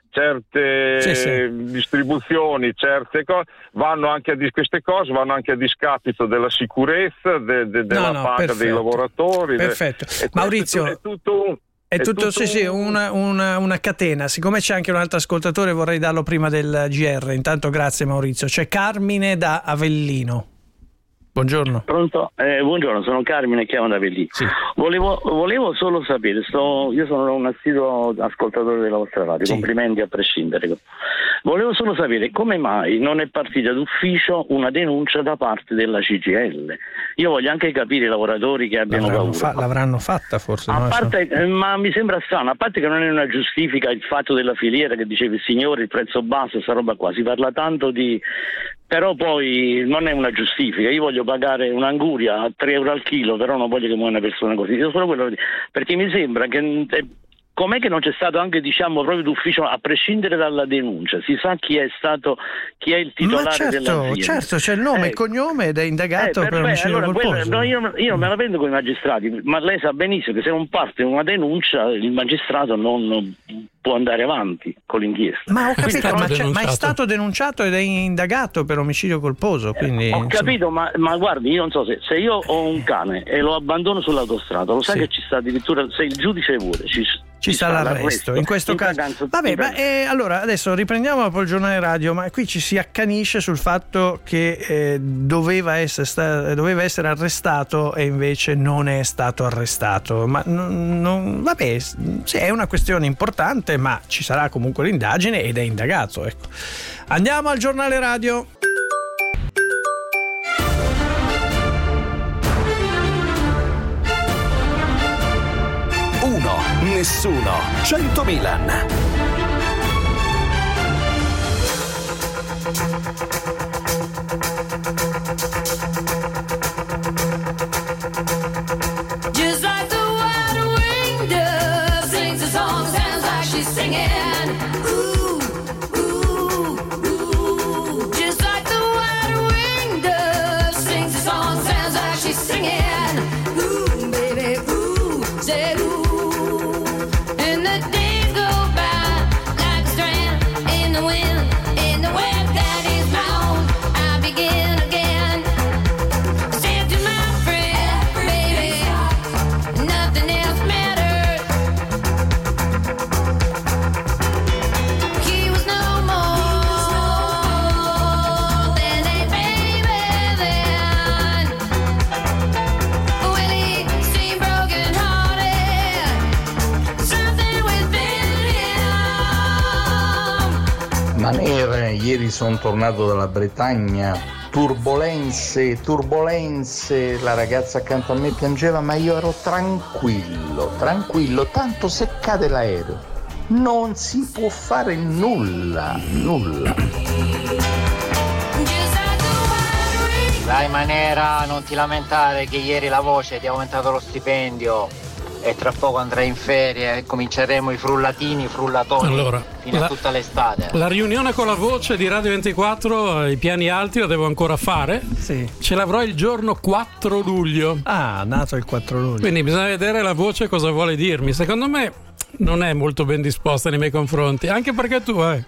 certe sì, sì. distribuzioni, certe cose vanno anche a dis- queste cose vanno anche a discapito della sicurezza, de- de- della no, no, paga perfetto. dei lavoratori. Perfetto. De- Maurizio, è tutto un, è è tutto, tutto sì, sì, una, una, una catena. Siccome c'è anche un altro ascoltatore, vorrei darlo prima del G R. Intanto grazie Maurizio. C'è Carmine da Avellino. Buongiorno. Pronto? Eh, buongiorno, sono Carmine, chiamo da Avellino. Sì. Volevo, volevo solo sapere, sto, io sono un assiduo ascoltatore della vostra radio, sì. Complimenti a prescindere. Volevo solo sapere come mai non è partita d'ufficio una denuncia da parte della C G I L. Io voglio anche capire i lavoratori che abbiano l'avranno paura. Fa- l'avranno fatta forse. A no? parte, eh, ma mi sembra strano, a parte che non è una giustifica il fatto della filiera che diceva il signore, il prezzo basso, sta roba qua, si parla tanto di... Però poi non è una giustifica, io voglio pagare un'anguria a tre euro al chilo, però non voglio che muoia una persona così, io solo quello perché mi sembra che eh, com'è che non c'è stato anche diciamo proprio d'ufficio, a prescindere dalla denuncia, si sa chi è stato, chi è il titolare Ma certo, dell'azienda. certo, c'è il nome e eh, il cognome ed è indagato eh, per omicidio allora, colposo. quello, no, io, io non me la prendo con i magistrati, ma lei sa benissimo che se non parte una denuncia il magistrato non può andare avanti con l'inchiesta. Ma ho capito, Quindi, ma, c'è, ma è stato denunciato ed è indagato per omicidio colposo. Quindi, eh, ho insomma... capito, ma, ma guardi, io non so se, se io ho un cane e lo abbandono sull'autostrada, lo sai sì. che ci sta addirittura, se il giudice vuole, ci, ci, ci sta l'arresto. l'arresto. In questo in caso, vacanza, vabbè, ma eh, allora adesso riprendiamo un po' il giornale radio, ma qui ci si accanisce sul fatto che eh, doveva, essere sta, doveva essere arrestato e invece non è stato arrestato. Ma non, non, vabbè, sì, è una questione importante, ma ci sarà comunque l'indagine ed è indagato. Ecco. Andiamo al giornale radio. Uno, nessuno, cento Milan. Just like the wide winged dove sings a song, sounds like she's singing. Ooh, ooh, ooh. Just like the wide winged dove sings a song, sounds like she's singing. Ooh, baby, ooh, say ooh. And the days go by like a strand in the wind, in the web that is bound. I begin again. Said to my friend, baby, nothing else matters. He was no more than a baby then. Well, he seemed broken hearted, something within him. Manera, ieri sono tornato dalla Bretagna, turbolenze, turbolenze, la ragazza accanto a me piangeva, ma io ero tranquillo, tranquillo, tanto se cade l'aereo non si può fare nulla, nulla. Dai Manera, non ti lamentare che ieri la voce ti ha aumentato lo stipendio e tra poco andrai in ferie e cominceremo i frullatini, i frullatoni allora, fino la, a tutta l'estate. La riunione con la voce di Radio ventiquattro, i piani alti la devo ancora fare. Sì. Ce l'avrò il giorno quattro luglio. Ah, nato il quattro luglio. Quindi bisogna vedere la voce cosa vuole dirmi. Secondo me non è molto ben disposta nei miei confronti, anche perché tu eh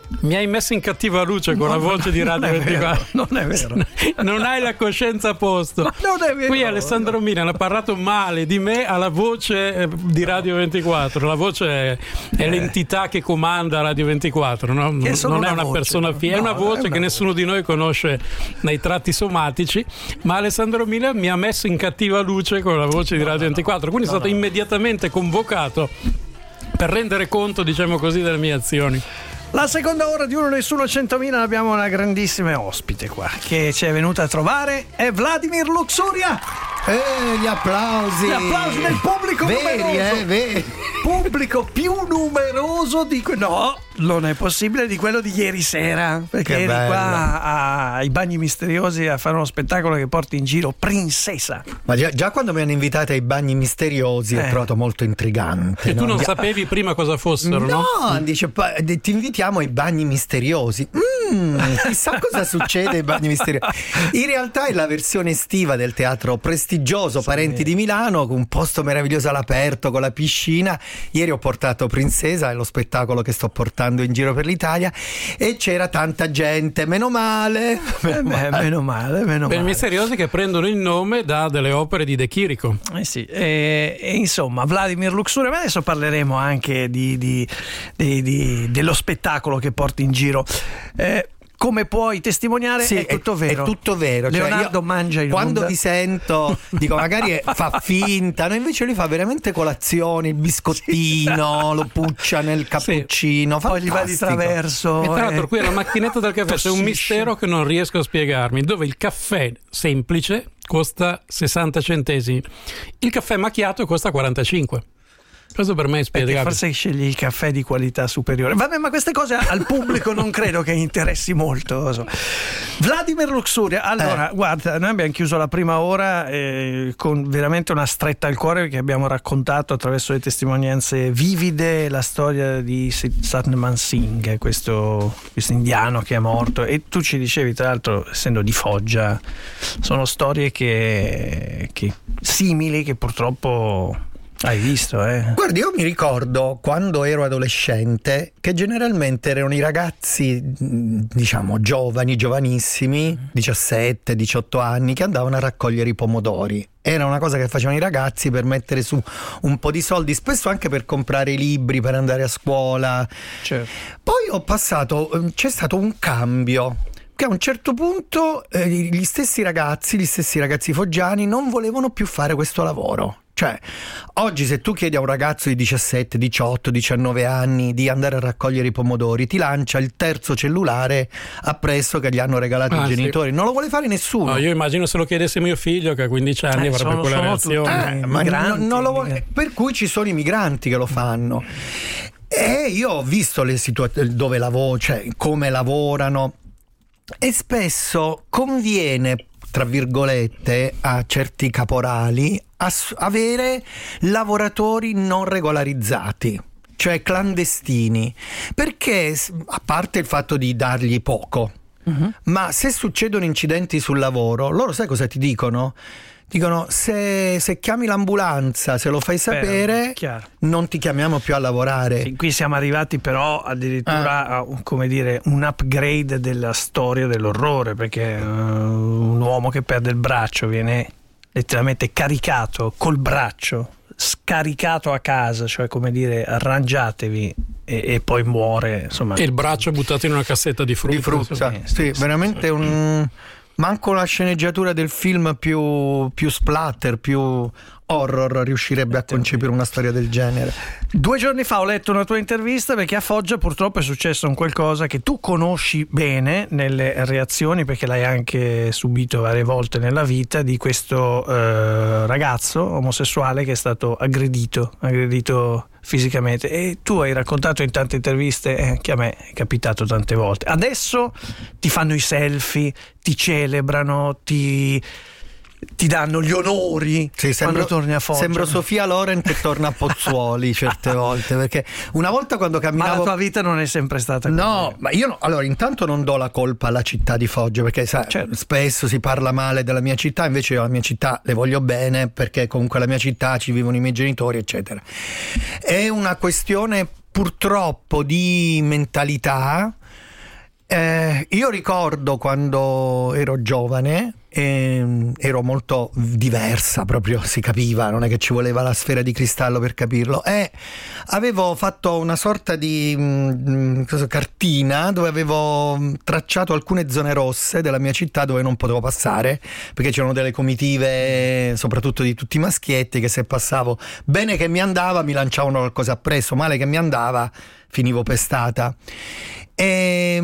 Mi hai messo in cattiva luce con no, la voce di Radio non ventiquattro. Vero, non è vero. Non hai la coscienza a posto. Ma non è vero. Qui Alessandro Milan ha parlato male di me alla voce di Radio ventiquattro. La voce è, è l'entità che comanda Radio ventiquattro, no? Non, non è una voce, persona fisica, no, è una voce è una che nessuno di noi conosce nei tratti somatici. Ma Alessandro Milan mi ha messo in cattiva luce con la voce di Radio ventiquattro. Quindi no, è stato no. immediatamente convocato per rendere conto, diciamo così, delle mie azioni. La seconda ora di Uno Nessuno centomila abbiamo una grandissima ospite qua che ci è venuta a trovare, è Vladimir Luxuria. Eh, gli applausi. Gli applausi del pubblico veri, numeroso. Eh, veri. Pubblico più numeroso di que- no, non è possibile, di quello di ieri sera, perché che eri bello. qua a- ai Bagni Misteriosi a fare uno spettacolo che porti in giro Princesa. Ma già, già quando mi hanno invitato ai Bagni Misteriosi eh. ho trovato molto intrigante. E no? tu non Già... sapevi prima cosa fossero, no? No, dice, ti invitiamo ai Bagni Misteriosi. Mm, chissà cosa succede ai Bagni Misteriosi. In realtà è la versione estiva del teatro prestigioso sì. Parenti di Milano, con un posto meraviglioso all'aperto, con la piscina. Ieri ho portato Princesa, è lo spettacolo che sto portando in giro per l'Italia, e c'era tanta gente, meno male. Meno, eh beh, male. meno male, meno per male. Misteriosi che prendono il nome da delle opere di De Chirico. Eh sì, e, e insomma, Vladimir Luxuria, ma adesso parleremo anche di, di, di, di, dello spettacolo che porti in giro. Eh, come puoi testimoniare, sì, è tutto è, vero. È tutto vero. Leonardo cioè mangia in quando onda. vi sento, dico magari fa finta, no, invece lui fa veramente colazione, il biscottino, lo puccia nel cappuccino, sì. Poi gli va di traverso. E tra l'altro eh. qui alla macchinetta del caffè c'è un mistero che non riesco a spiegarmi, dove il caffè semplice costa sessanta centesimi, il caffè macchiato costa quarantacinque. Questo per me è spiegabile. Forse scegli il caffè di qualità superiore. Vabbè, ma queste cose al pubblico non credo che interessi molto. So. Vladimir Luxuria, allora, eh. guarda, noi abbiamo chiuso la prima ora eh, con veramente una stretta al cuore, perché abbiamo raccontato attraverso le testimonianze vivide la storia di Satnam Singh, questo, questo indiano che è morto. E tu ci dicevi, tra l'altro, essendo di Foggia, sono storie che, che simili che purtroppo... Hai visto, eh? Guardi, io mi ricordo quando ero adolescente che generalmente erano i ragazzi, diciamo, giovani, giovanissimi, diciassette diciotto anni, che andavano a raccogliere i pomodori. Era una cosa che facevano i ragazzi per mettere su un po' di soldi, spesso anche per comprare i libri, per andare a scuola. Certo. Poi ho passato, c'è stato un cambio, che a un certo punto eh, gli stessi ragazzi, gli stessi ragazzi foggiani non volevano più fare questo lavoro. Cioè, oggi se tu chiedi a un ragazzo di diciassette, diciotto, diciannove anni di andare a raccogliere i pomodori, ti lancia il terzo cellulare appresso che gli hanno regalato ah, i genitori. Sì. Non lo vuole fare nessuno. No, io immagino se lo chiedesse mio figlio, che a quindici anni eh, avrebbe quella reazione. Eh, ma non, non lo vuole, per cui ci sono i migranti che lo fanno. E io ho visto le situazioni dove lavorano, cioè come lavorano, e spesso conviene, tra virgolette, a certi caporali Ass- avere lavoratori non regolarizzati, cioè clandestini, perché a parte il fatto di dargli poco, uh-huh. ma se succedono incidenti sul lavoro, loro sai cosa ti dicono? Dicono se, se chiami l'ambulanza, se lo fai sapere, Beh, non ti chiamiamo più a lavorare. Sì, qui siamo arrivati però addirittura ah. a, come dire, un upgrade della storia dell'orrore, perché uh, un uomo che perde il braccio viene letteralmente caricato col braccio, scaricato a casa, cioè come dire arrangiatevi, e, e poi muore, insomma. E il braccio buttato in una cassetta di frutta. Di frutta, sì, sì, veramente un... Manco la sceneggiatura del film più, più splatter, più horror riuscirebbe a concepire una storia del genere. Due giorni fa ho letto una tua intervista, perché a Foggia purtroppo è successo un qualcosa che tu conosci bene nelle reazioni, perché l'hai anche subito varie volte nella vita, di questo eh, ragazzo omosessuale che è stato aggredito, aggredito fisicamente, e tu hai raccontato in tante interviste eh, che a me è capitato tante volte. Adesso ti fanno i selfie, ti celebrano, ti ti danno gli onori sì, sembro, quando torni a Foggia. Sembro Sofia Loren che torna a Pozzuoli certe volte, perché una volta quando camminavo... Ma la tua vita non è sempre stata così. No, ma io no, allora intanto non do la colpa alla città di Foggia, perché sai, certo. spesso si parla male della mia città, invece io la mia città le voglio bene, perché comunque la mia città ci vivono i miei genitori, eccetera. È una questione purtroppo di mentalità, Eh, io ricordo quando ero giovane, ehm, ero molto diversa, proprio si capiva, non è che ci voleva la sfera di cristallo per capirlo, e avevo fatto una sorta di mh, cosa, cartina dove avevo tracciato alcune zone rosse della mia città dove non potevo passare, perché c'erano delle comitive, soprattutto di tutti i maschietti, che se passavo bene che mi andava mi lanciavano qualcosa appresso, male che mi andava finivo pestata. E,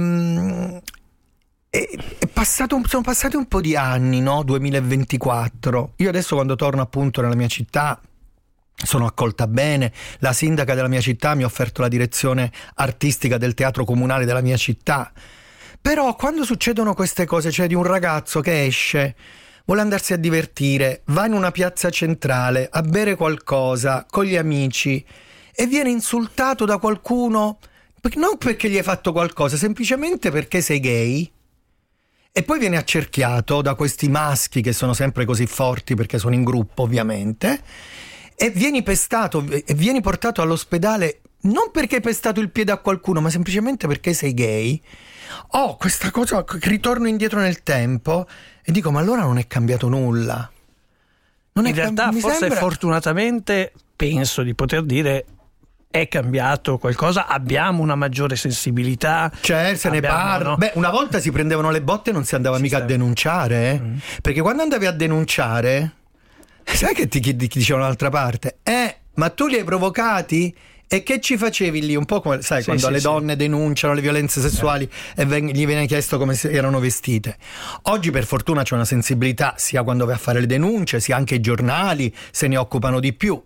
è, è passato, sono passati un po' di anni, no? duemilaventiquattro. Io adesso quando torno appunto nella mia città sono accolta bene, la sindaca della mia città mi ha offerto la direzione artistica del teatro comunale della mia città. Però quando succedono queste cose, cioè di un ragazzo che esce, vuole andarsi a divertire, va in una piazza centrale a bere qualcosa con gli amici e viene insultato da qualcuno, non perché gli hai fatto qualcosa, semplicemente perché sei gay, e poi viene accerchiato da questi maschi che sono sempre così forti perché sono in gruppo ovviamente, e vieni pestato e vieni portato all'ospedale non perché hai pestato il piede a qualcuno, ma semplicemente perché sei gay. Oh, questa cosa, ritorno indietro nel tempo e dico, ma allora non è cambiato nulla. Non in è realtà cambi- mi forse sembra... fortunatamente penso di poter dire è cambiato qualcosa, abbiamo una maggiore sensibilità. Cioè, se ne abbiamo, parla. no? Beh, una volta si prendevano le botte e non si andava Si mica stava. a denunciare, eh? Mm. Perché quando andavi a denunciare, sai che ti, chi- ti dicevano dall'altra parte? Eh, ma tu li hai provocati? E che ci facevi lì? Un po' come, sai, Sì, quando sì, le sì. donne denunciano le violenze sessuali e ven- gli viene chiesto come si- erano vestite. Oggi per fortuna c'è una sensibilità, sia quando vai a fare le denunce, sia anche i giornali se ne occupano di più.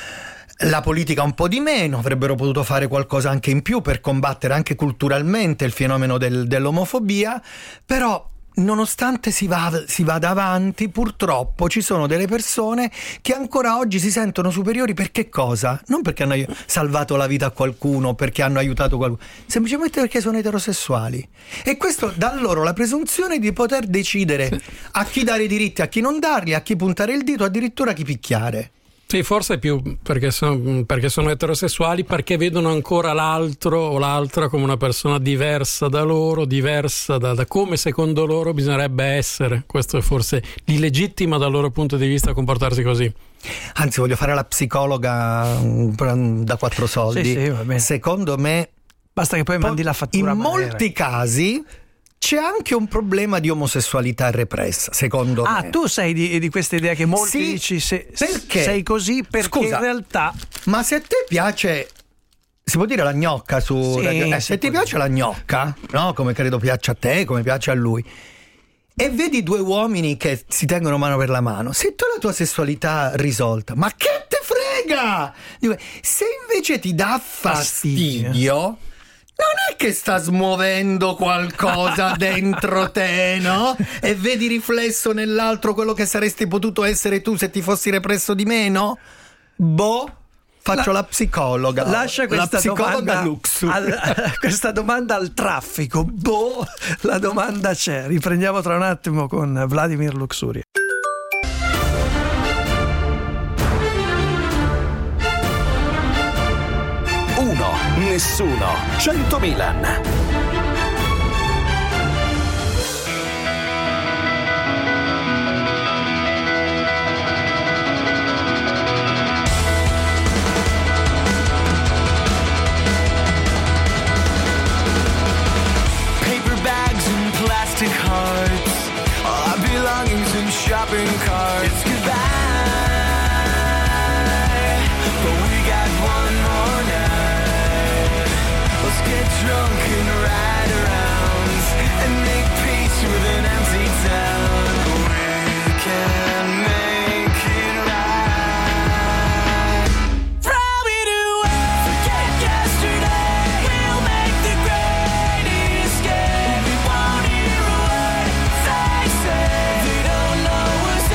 La politica un po' di meno, avrebbero potuto fare qualcosa anche in più per combattere anche culturalmente il fenomeno del- dell'omofobia, però nonostante si, va, si vada avanti, purtroppo ci sono delle persone che ancora oggi si sentono superiori. Per che cosa? Non perché hanno ai- salvato la vita a qualcuno, perché hanno aiutato qualcuno, semplicemente perché sono eterosessuali, e questo dà loro la presunzione di poter decidere a chi dare i diritti, a chi non darli, a chi puntare il dito, addirittura a chi picchiare. Sì, forse più perché sono, perché sono eterosessuali, perché vedono ancora l'altro o l'altra come una persona diversa da loro, diversa da, da come secondo loro bisognerebbe essere. Questo è forse li legittima dal loro punto di vista a comportarsi così. Anzi, voglio fare la psicologa mm, da quattro soldi. Sì, sì, va bene. Secondo me Basta che poi mandi la fattura. in a Manera. molti casi c'è anche un problema di omosessualità repressa, secondo Ah, me. tu sei di, di questa idea che molti Sì, dici se, perché? sei così perché Scusa, in realtà ma se a te piace, si può dire la gnocca su Sì, radio- eh, si se ti può piace la gnocca, no? Come credo piaccia a te, come piace a lui, e vedi due uomini che si tengono mano per la mano, se tu hai la tua sessualità risolta, ma che te frega? Dico, se invece ti dà fastidio, non è che sta smuovendo qualcosa dentro te, no? E vedi riflesso nell'altro quello che saresti potuto essere tu se ti fossi represso di meno? Boh, faccio la, la psicologa. lascia questa la psicologa domanda Luxu. al, questa domanda al traffico. Boh, la domanda c'è. Riprendiamo tra un attimo con Vladimir Luxuria. Uno, nessuno, cento Milan. Paper bags and plastic hearts, all our belongings in shopping carts. It's goodbye, but we got one more night. Let's get drunk and ride around and make peace with an empty town. We can make it right. Throw it away, forget yesterday. We'll make the great escape. We won't hear a word they say. They don't know us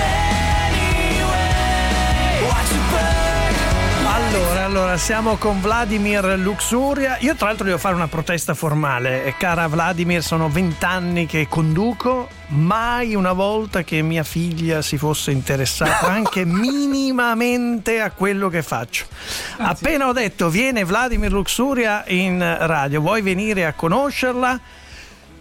anyway. Watch it burn. Allora, allora, siamo con Vladimir Luxuria. Io tra l'altro devo fare una protesta formale. Eh, Cara Vladimir, sono vent'anni che conduco, mai una volta che mia figlia si fosse interessata anche minimamente a quello che faccio. Appena ho detto viene Vladimir Luxuria in radio, vuoi venire a conoscerla?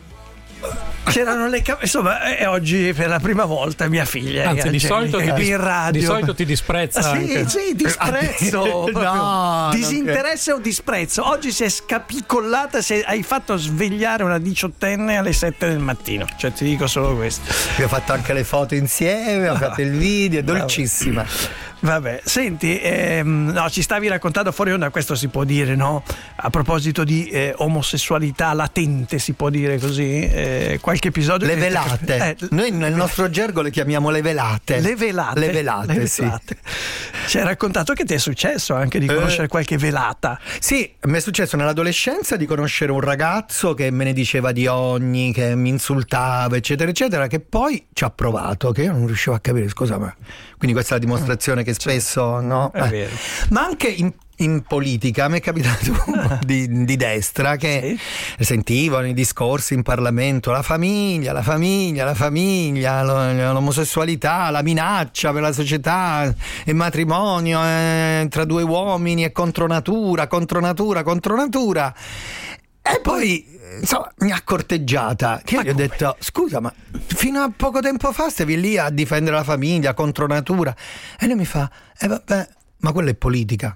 c'erano le cam- insomma, e oggi per la prima volta mia figlia Anzi, di Angelica, solito, ti è qui dis- in radio. di solito ti disprezza Ah, sì, anche. sì, disprezzo. No, proprio. non Disinteresse o disprezzo. Oggi si è scapicollata, se hai fatto svegliare una diciottenne alle sette del mattino. Cioè, ti dico solo questo. Vi ho fatto anche le foto insieme, ho fatto il video, è dolcissima. Vabbè, senti, ehm, no, ci stavi raccontando fuori onda, questo si può dire, no? A proposito di eh, omosessualità latente, si può dire così, eh, qualche episodio. Le che- velate. Eh, Noi nel nostro gergo le chiamiamo le velate. Le velate. Le velate, Le sì. velate. Ci hai raccontato che ti è successo anche di conoscere Eh. qualche velata. Sì, mi è successo nell'adolescenza di conoscere un ragazzo che me ne diceva di ogni, che mi insultava, eccetera, eccetera, che poi ci ha provato, che io non riuscivo a capire, scusa, ma... Quindi questa è la dimostrazione che spesso, no? È vero. Ma anche in, in politica mi è capitato di, di destra che sentivano i discorsi in Parlamento, la famiglia, la famiglia, la famiglia, lo- l'omosessualità, la minaccia per la società, il matrimonio eh, tra due uomini è contro natura, contro natura, contro natura. E poi, insomma, mi ha corteggiata, che io gli ho detto, scusa, ma fino a poco tempo fa stavi lì a difendere la famiglia contro natura. E lui mi fa, eh vabbè, ma quella è politica.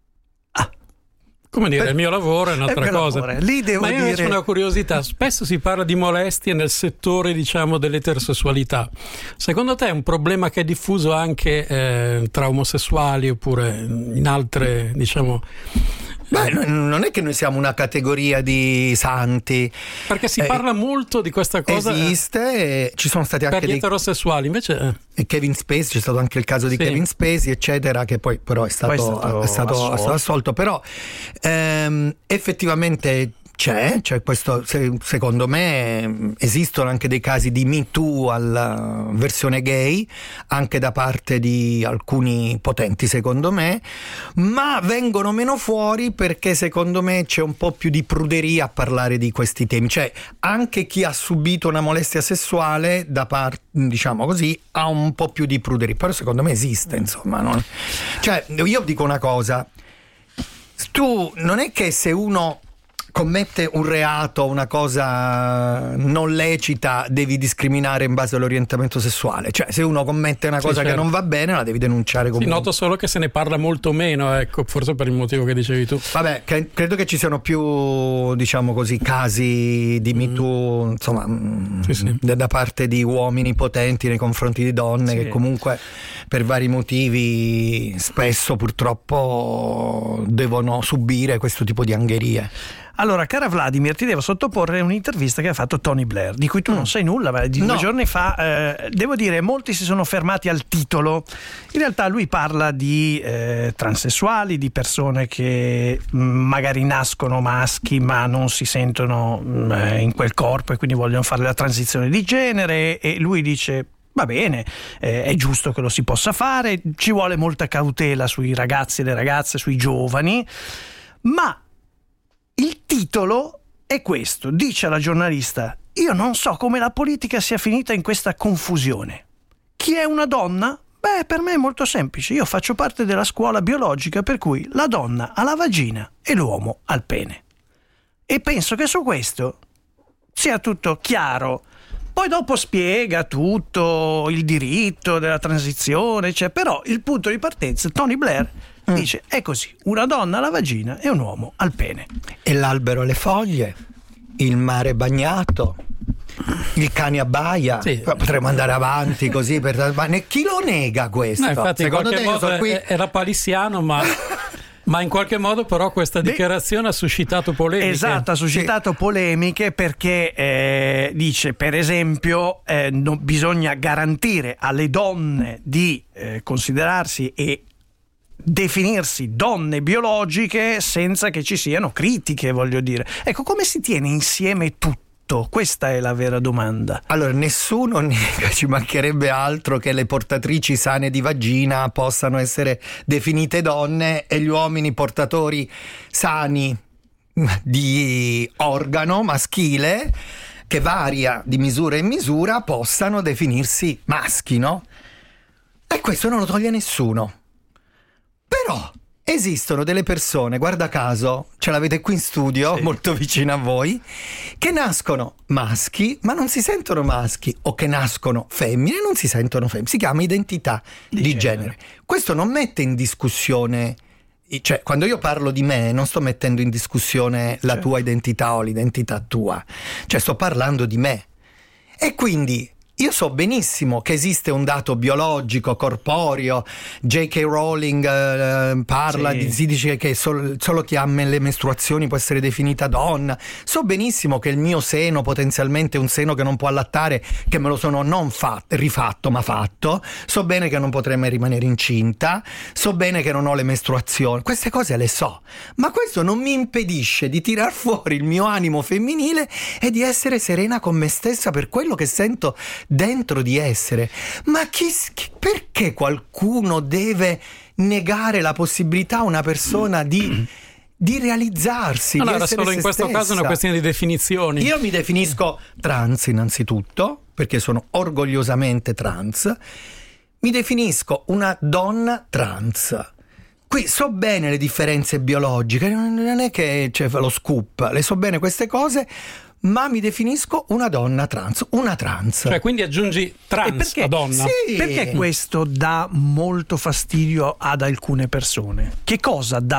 Come dire, Beh, il mio lavoro è un'altra è quel cosa. lavoro. Lì devo Ma io invece dire- ho una curiosità. Spesso si parla di molestie nel settore, diciamo, dell'eterosessualità. Secondo te è un problema che è diffuso anche eh, tra omosessuali oppure in altre, diciamo... Beh, noi- non è che noi siamo una categoria di santi. Perché si Eh, parla molto di questa cosa. Esiste, e ci sono stati Per anche gli dei eterosessuali, invece... eh. e Kevin Spacey, c'è stato anche il caso di Sì. Kevin Spacey, eccetera, che poi però è stato, Poi è stato è stato- assolto. è stato assolto. Però ehm, effettivamente c'è, c'è questo, se- secondo me esistono anche dei casi di Me Too alla versione gay, anche da parte di alcuni potenti, secondo me, ma vengono meno fuori perché secondo me c'è un po' più di pruderia a parlare di questi temi. Cioè, anche chi ha subito una molestia sessuale, da parte, diciamo così, ha un po' più di pruderia, però secondo me esiste, insomma, no? Cioè, io dico una cosa, tu non è che se uno commette un reato, una cosa non lecita, devi discriminare in base all'orientamento sessuale. Cioè, se uno commette una Sì, cosa che certo. non va bene, la devi denunciare Sì, comunque. noto solo che se ne parla molto meno, ecco, forse per il motivo che dicevi tu. Vabbè, che- credo che ci siano più, diciamo così, casi di Me Too, insomma, mm, Sì, sì. da da parte di uomini potenti nei confronti di donne, Sì. che comunque per vari motivi spesso purtroppo devono subire questo tipo di angherie. Allora, cara Vladimir, ti devo sottoporre un'intervista che ha fatto Tony Blair, di cui tu non sai nulla, ma di No. due giorni fa, eh, devo dire, molti si sono fermati al titolo. In realtà lui parla di eh, transessuali, di persone che mh, magari nascono maschi ma non si sentono mh, eh, in quel corpo e quindi vogliono fare la transizione di genere, e lui dice... Va bene, eh, è giusto che lo si possa fare, ci vuole molta cautela sui ragazzi e le ragazze, sui giovani, ma il titolo è questo, dice la giornalista: io non so come la politica sia finita in questa confusione. Chi è una donna? Beh, per me è molto semplice, io faccio parte della scuola biologica per cui la donna ha la vagina e l'uomo ha il pene. E penso che su questo sia tutto chiaro. Poi dopo spiega tutto il diritto della transizione, cioè, però il punto di partenza, Tony Blair dice, è così, una donna ha la vagina e un uomo ha il pene. E l'albero ha le foglie, il mare bagnato, il cane abbaia. Sì. Potremmo andare avanti così per... ma ne- chi lo nega questo? No, infatti, in Secondo qualche te io modo sono qui... è- era palissiano, ma, ma in qualche modo però questa dichiarazione ha suscitato polemiche. Esatto, ha suscitato polemiche perché eh, dice, per esempio, eh, no- bisogna garantire alle donne di eh, considerarsi e definirsi donne biologiche senza che ci siano critiche, voglio dire. Ecco, come si tiene insieme tutto? Questa è la vera domanda. Allora, nessuno nega, ci mancherebbe altro, che le portatrici sane di vagina possano essere definite donne e gli uomini portatori sani di organo maschile, che varia di misura in misura, possano definirsi maschi, no? E questo non lo toglie nessuno. Però è esistono delle persone, guarda caso, ce l'avete qui in studio, sì, molto vicino a voi, che nascono maschi ma non si sentono maschi, o che nascono femmine e non si sentono femmine. Si chiama identità di, di genere. genere. Questo non mette in discussione, cioè quando io parlo di me non sto mettendo in discussione la tua identità o l'identità tua, cioè sto parlando di me. E quindi io so benissimo che esiste un dato biologico, corporeo. J K. Rowling eh, parla, sì, di, si dice che sol, solo chi ha le mestruazioni può essere definita donna. So benissimo che il mio seno potenzialmente è un seno che non può allattare, che me lo sono non fatto, rifatto ma fatto. So bene che non potrei mai rimanere incinta. So bene che non ho le mestruazioni. Queste cose le so, ma questo non mi impedisce di tirar fuori il mio animo femminile e di essere serena con me stessa per quello che sento dentro di essere. Ma chi, chi, perché qualcuno deve negare la possibilità a una persona di, di realizzarsi? Allora, di essere solo se in questo stessa? caso è una questione di definizioni. Io mi definisco trans innanzitutto, perché sono orgogliosamente trans. Mi definisco una donna trans. Qui so bene le differenze biologiche, non è che c'è lo scoop, le so bene queste cose, ma mi definisco una donna trans, una trans. Cioè, quindi aggiungi trans perché, a donna. Sì. Perché questo dà molto fastidio ad alcune persone? Che cosa dà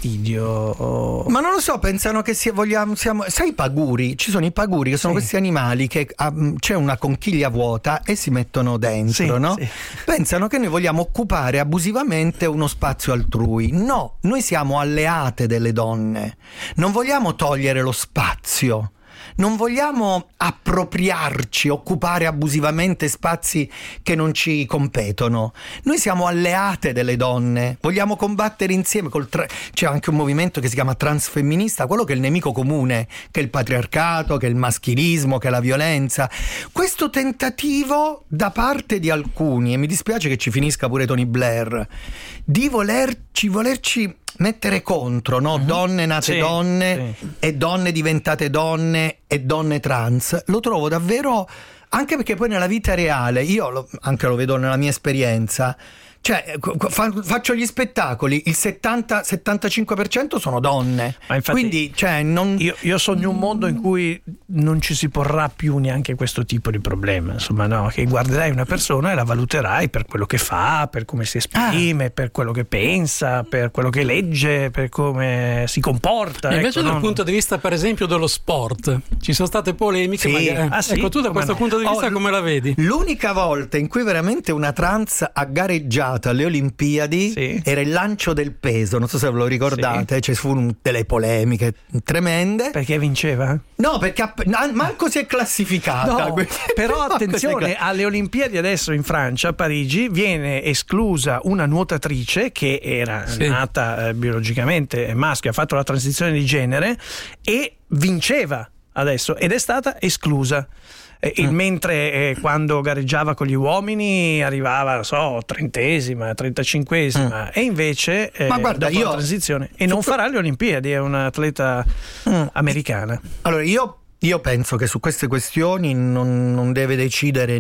fastidio? Ma non lo so, pensano che sia, vogliamo, siamo, sai i paguri? Ci sono i paguri che sono sì. questi animali che um, c'è una conchiglia vuota e si mettono dentro, sì, no? Sì. Pensano che noi vogliamo occupare abusivamente uno spazio altrui. No, noi siamo alleate delle donne. Non vogliamo togliere lo spazio. Non vogliamo appropriarci, occupare abusivamente spazi che non ci competono. Noi siamo alleate delle donne, vogliamo combattere insieme. Col tra- c'è anche un movimento che si chiama transfemminista, quello che è il nemico comune, che è il patriarcato, che è il maschilismo, che è la violenza. Questo tentativo da parte di alcuni, e mi dispiace che ci finisca pure Tony Blair, di volerci, volerci mettere contro, no? Mm-hmm. Donne nate sì, donne sì. e donne diventate donne e donne trans, lo trovo davvero, anche perché poi nella vita reale, io lo, anche lo vedo nella mia esperienza, cioè fa, faccio gli spettacoli, il settanta settantacinque per cento sono donne. Ma infatti, quindi cioè non... io, io sogno un mondo in cui non ci si porrà più neanche questo tipo di problema, insomma, no, che guarderai una persona e la valuterai per quello che fa, per come si esprime, ah. per quello che pensa, per quello che legge, per come si comporta. E invece ecco, dal non... punto di vista per esempio dello sport ci sono state polemiche, sì. magari... ah, sì? ecco, tu da come questo no? punto di vista oh, come la vedi? L'unica volta in cui veramente una trans ha gareggiato alle Olimpiadi sì. era il lancio del peso, non so se ve lo ricordate, sì. ci furono delle polemiche tremende. Perché vinceva? No, perché app- manco si è classificata. No, però attenzione, alle Olimpiadi adesso in Francia, a Parigi, viene esclusa una nuotatrice che era sì. nata eh, biologicamente maschio, ha fatto la transizione di genere e vinceva adesso ed è stata esclusa. Il, mm. Mentre eh, quando gareggiava con gli uomini arrivava, so, trentesima, trentacinquesima mm. e invece eh, ma guarda, dopo io, la transizione e non farà le Olimpiadi, è un'atleta mm. americana. Allora io Io penso che su queste questioni non, non deve decidere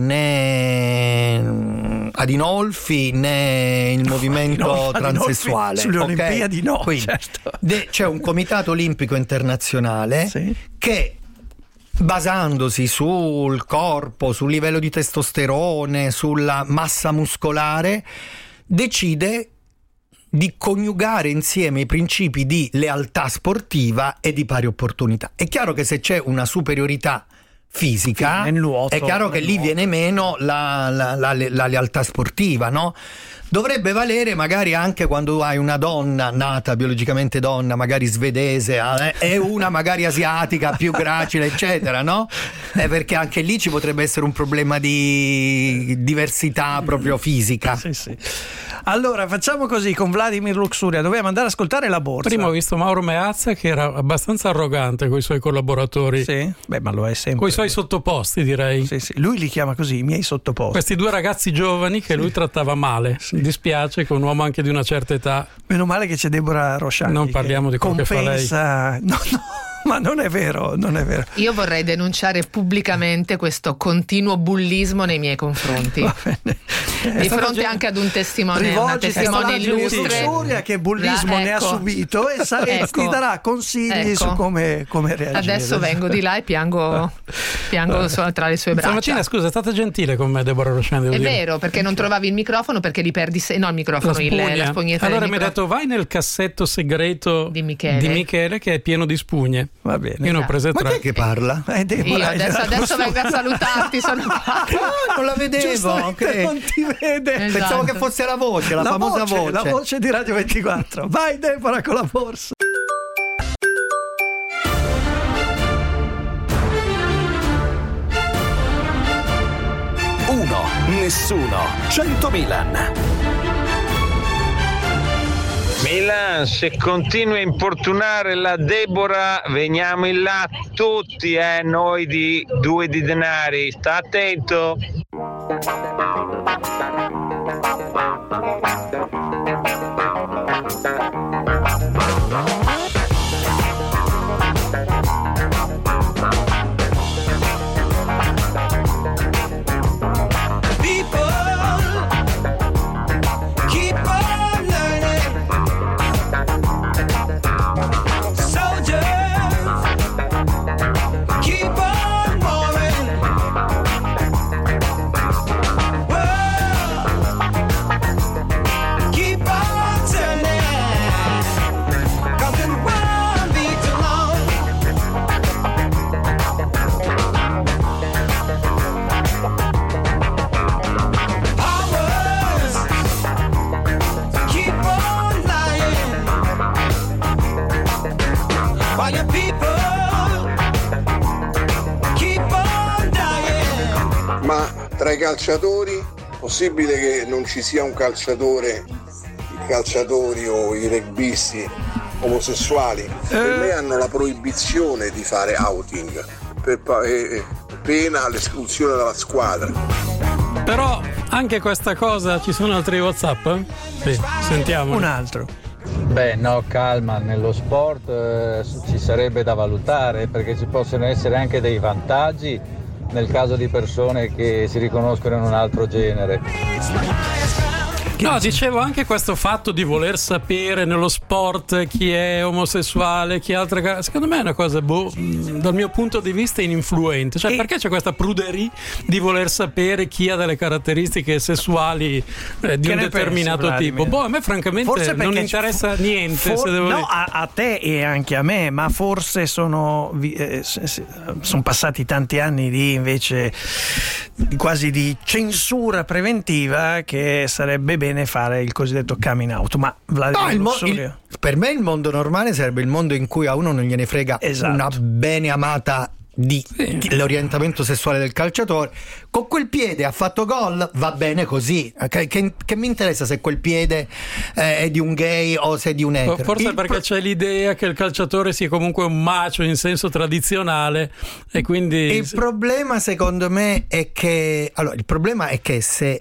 né Adinolfi né il movimento no, transessuale. Sulle okay? Olimpiadi no. Quindi, certo. de, c'è un comitato olimpico internazionale sì. che, basandosi sul corpo, sul livello di testosterone, sulla massa muscolare, decide di coniugare insieme i principi di lealtà sportiva e di pari opportunità. È chiaro che se c'è una superiorità fisica, nel nuoto, è chiaro che lì nuoto. viene meno la, la, la, la lealtà sportiva, no? Dovrebbe valere magari anche quando hai una donna nata biologicamente donna, magari svedese, eh, e una magari asiatica più gracile, eccetera, no? Eh, perché anche lì ci potrebbe essere un problema di diversità proprio fisica. Sì, sì. Allora facciamo così con Vladimir Luxuria, dobbiamo andare ad ascoltare La Borsa. Prima ho visto Mauro Meazza che era abbastanza arrogante con i suoi collaboratori. Sì, beh, ma lo è sempre. Con i suoi sottoposti, direi. Sì, sì. Lui li chiama così, i miei sottoposti. Questi due ragazzi giovani che sì. lui trattava male. Sì. Mi dispiace, che un uomo anche di una certa età. Meno male che c'è Deborah Rosciani. Non parliamo di quello compensa... che fa lei. No, no. Ma non è vero, non è vero. Io vorrei denunciare pubblicamente questo continuo bullismo nei miei confronti. Va bene. di fronte anche ad un testimone, una testimone illustre, Luxuria che bullismo La- ne ha ecco. subito e, sa- e Ecco. ti darà consigli Ecco. su come, come reagire. Adesso vengo di là e piango, piango so- tra le sue braccia. Stamattina, scusa, è stata gentile con me, Deborah Rochon, devo È dire. vero, perché non trovavi il microfono, perché li perdi se- no il microfono, La il- spugna. la spugnetta Allora del mi ha microfono. detto vai nel cassetto segreto di Michele, Michele che è pieno di spugne. Va bene. Io ne ho prese Ma tre. chi è che parla? Eh, Io adesso, adesso vengo a salutarti, sono Ah, non la vedevo. Giustamente ok. non ti vede. Esatto. Pensavo che fosse la voce, la, famosa voce. La voce di Radio ventiquattro. Vai Deborah con la borsa. Uno, nessuno, cento Milan. Milan, se continui a importunare la Deborah, veniamo in là tutti, eh, noi di due di denari. Sta attento. Keep on learning. Soldiers, keep on moving. World, keep on turning. 'Cause it won't be too long. Powers, keep on lying. While your people keep on dying. Ma tra i calciatori, possibile che non ci sia un calciatore, i calciatori o i rugbisti omosessuali, per me hanno la proibizione di fare outing, per pa- eh, eh, pena l'espulsione dalla squadra. Però anche questa cosa, ci sono altri WhatsApp? Sì, sentiamo. Un altro. Beh, no, calma, nello sport eh, ci sarebbe da valutare perché ci possono essere anche dei vantaggi nel caso di persone che si riconoscono in un altro genere. No, dicevo anche questo fatto di voler sapere nello sport chi è omosessuale, chi è altra cosa. Secondo me è una cosa, boh, mh, dal mio punto di vista ininfluente. Cioè, perché c'è questa pruderie di voler sapere chi ha delle caratteristiche sessuali eh, di Che un ne determinato pensi, tipo? Vladimir? Boh, a me francamente Forse non perché interessa ci- niente. for- se devo no, dire. a, a te e anche a me, ma forse sono, vi- eh, se- se- sono passati tanti anni di invece di quasi di censura preventiva che sarebbe bene fare il cosiddetto coming out. Ma Vladimir No, il mo- Luxuria- il- per me il mondo normale sarebbe il mondo in cui a uno non gliene frega Esatto. una bene amata di, di- l'orientamento sessuale del calciatore. Con quel piede ha fatto gol, va bene così. Che, che- che mi interessa se quel piede eh, è di un gay o se è di un etero? Forse Il perché c'è l'idea che il calciatore sia comunque un macio in senso tradizionale e quindi Il problema secondo me è che allora il problema è che se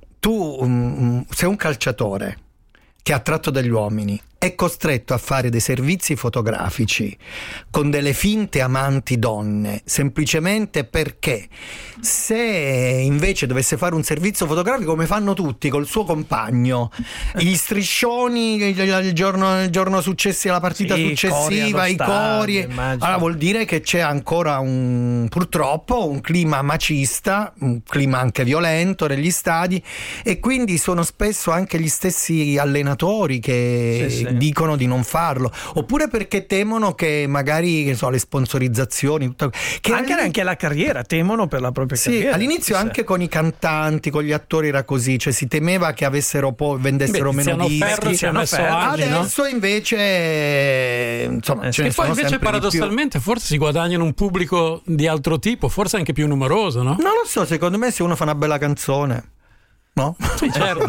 tu um, sei un calciatore che è attratto dagli uomini è costretto a fare dei servizi fotografici con delle finte amanti donne semplicemente perché se invece dovesse fare un servizio fotografico come fanno tutti col suo compagno, gli striscioni il, il giorno, il giorno successivo alla partita Sì, successiva, cori i allo stadio, cori, immagino. allora vuol dire che c'è ancora un purtroppo un clima macista, un clima anche violento negli stadi e quindi sono spesso anche gli stessi allenatori che Sì, sì. dicono di non farlo, oppure perché temono che magari che so, le sponsorizzazioni tutto, che anche, all'in- anche la carriera, temono per la propria sì, carriera. all'inizio Sì. anche con i cantanti, con gli attori era così, cioè si temeva che avessero poi vendessero Beh, meno Tiziano Ferro dischi. ci ha messo anni, no? Adesso invece eh, insomma ce E ne poi sono invece sempre di più. paradossalmente forse si guadagnano un pubblico di altro tipo, forse anche più numeroso, no? Non lo so, secondo me se uno fa una bella canzone, no? Sì, certo.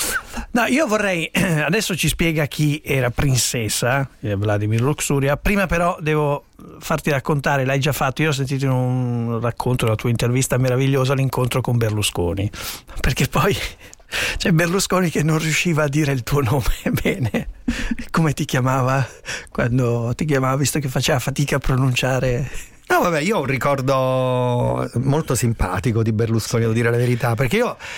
No, io vorrei adesso ci spiega chi era Princessa, eh, Vladimir Luxuria. Prima però devo farti raccontare, l'hai già fatto, io ho sentito in un racconto della tua intervista meravigliosa l'incontro con Berlusconi, perché poi c'è Berlusconi che non riusciva a dire il tuo nome bene. Come ti chiamava quando ti chiamava, visto che faceva fatica a pronunciare? No, vabbè, io ho un ricordo molto simpatico di Berlusconi, devo dire la verità, perché io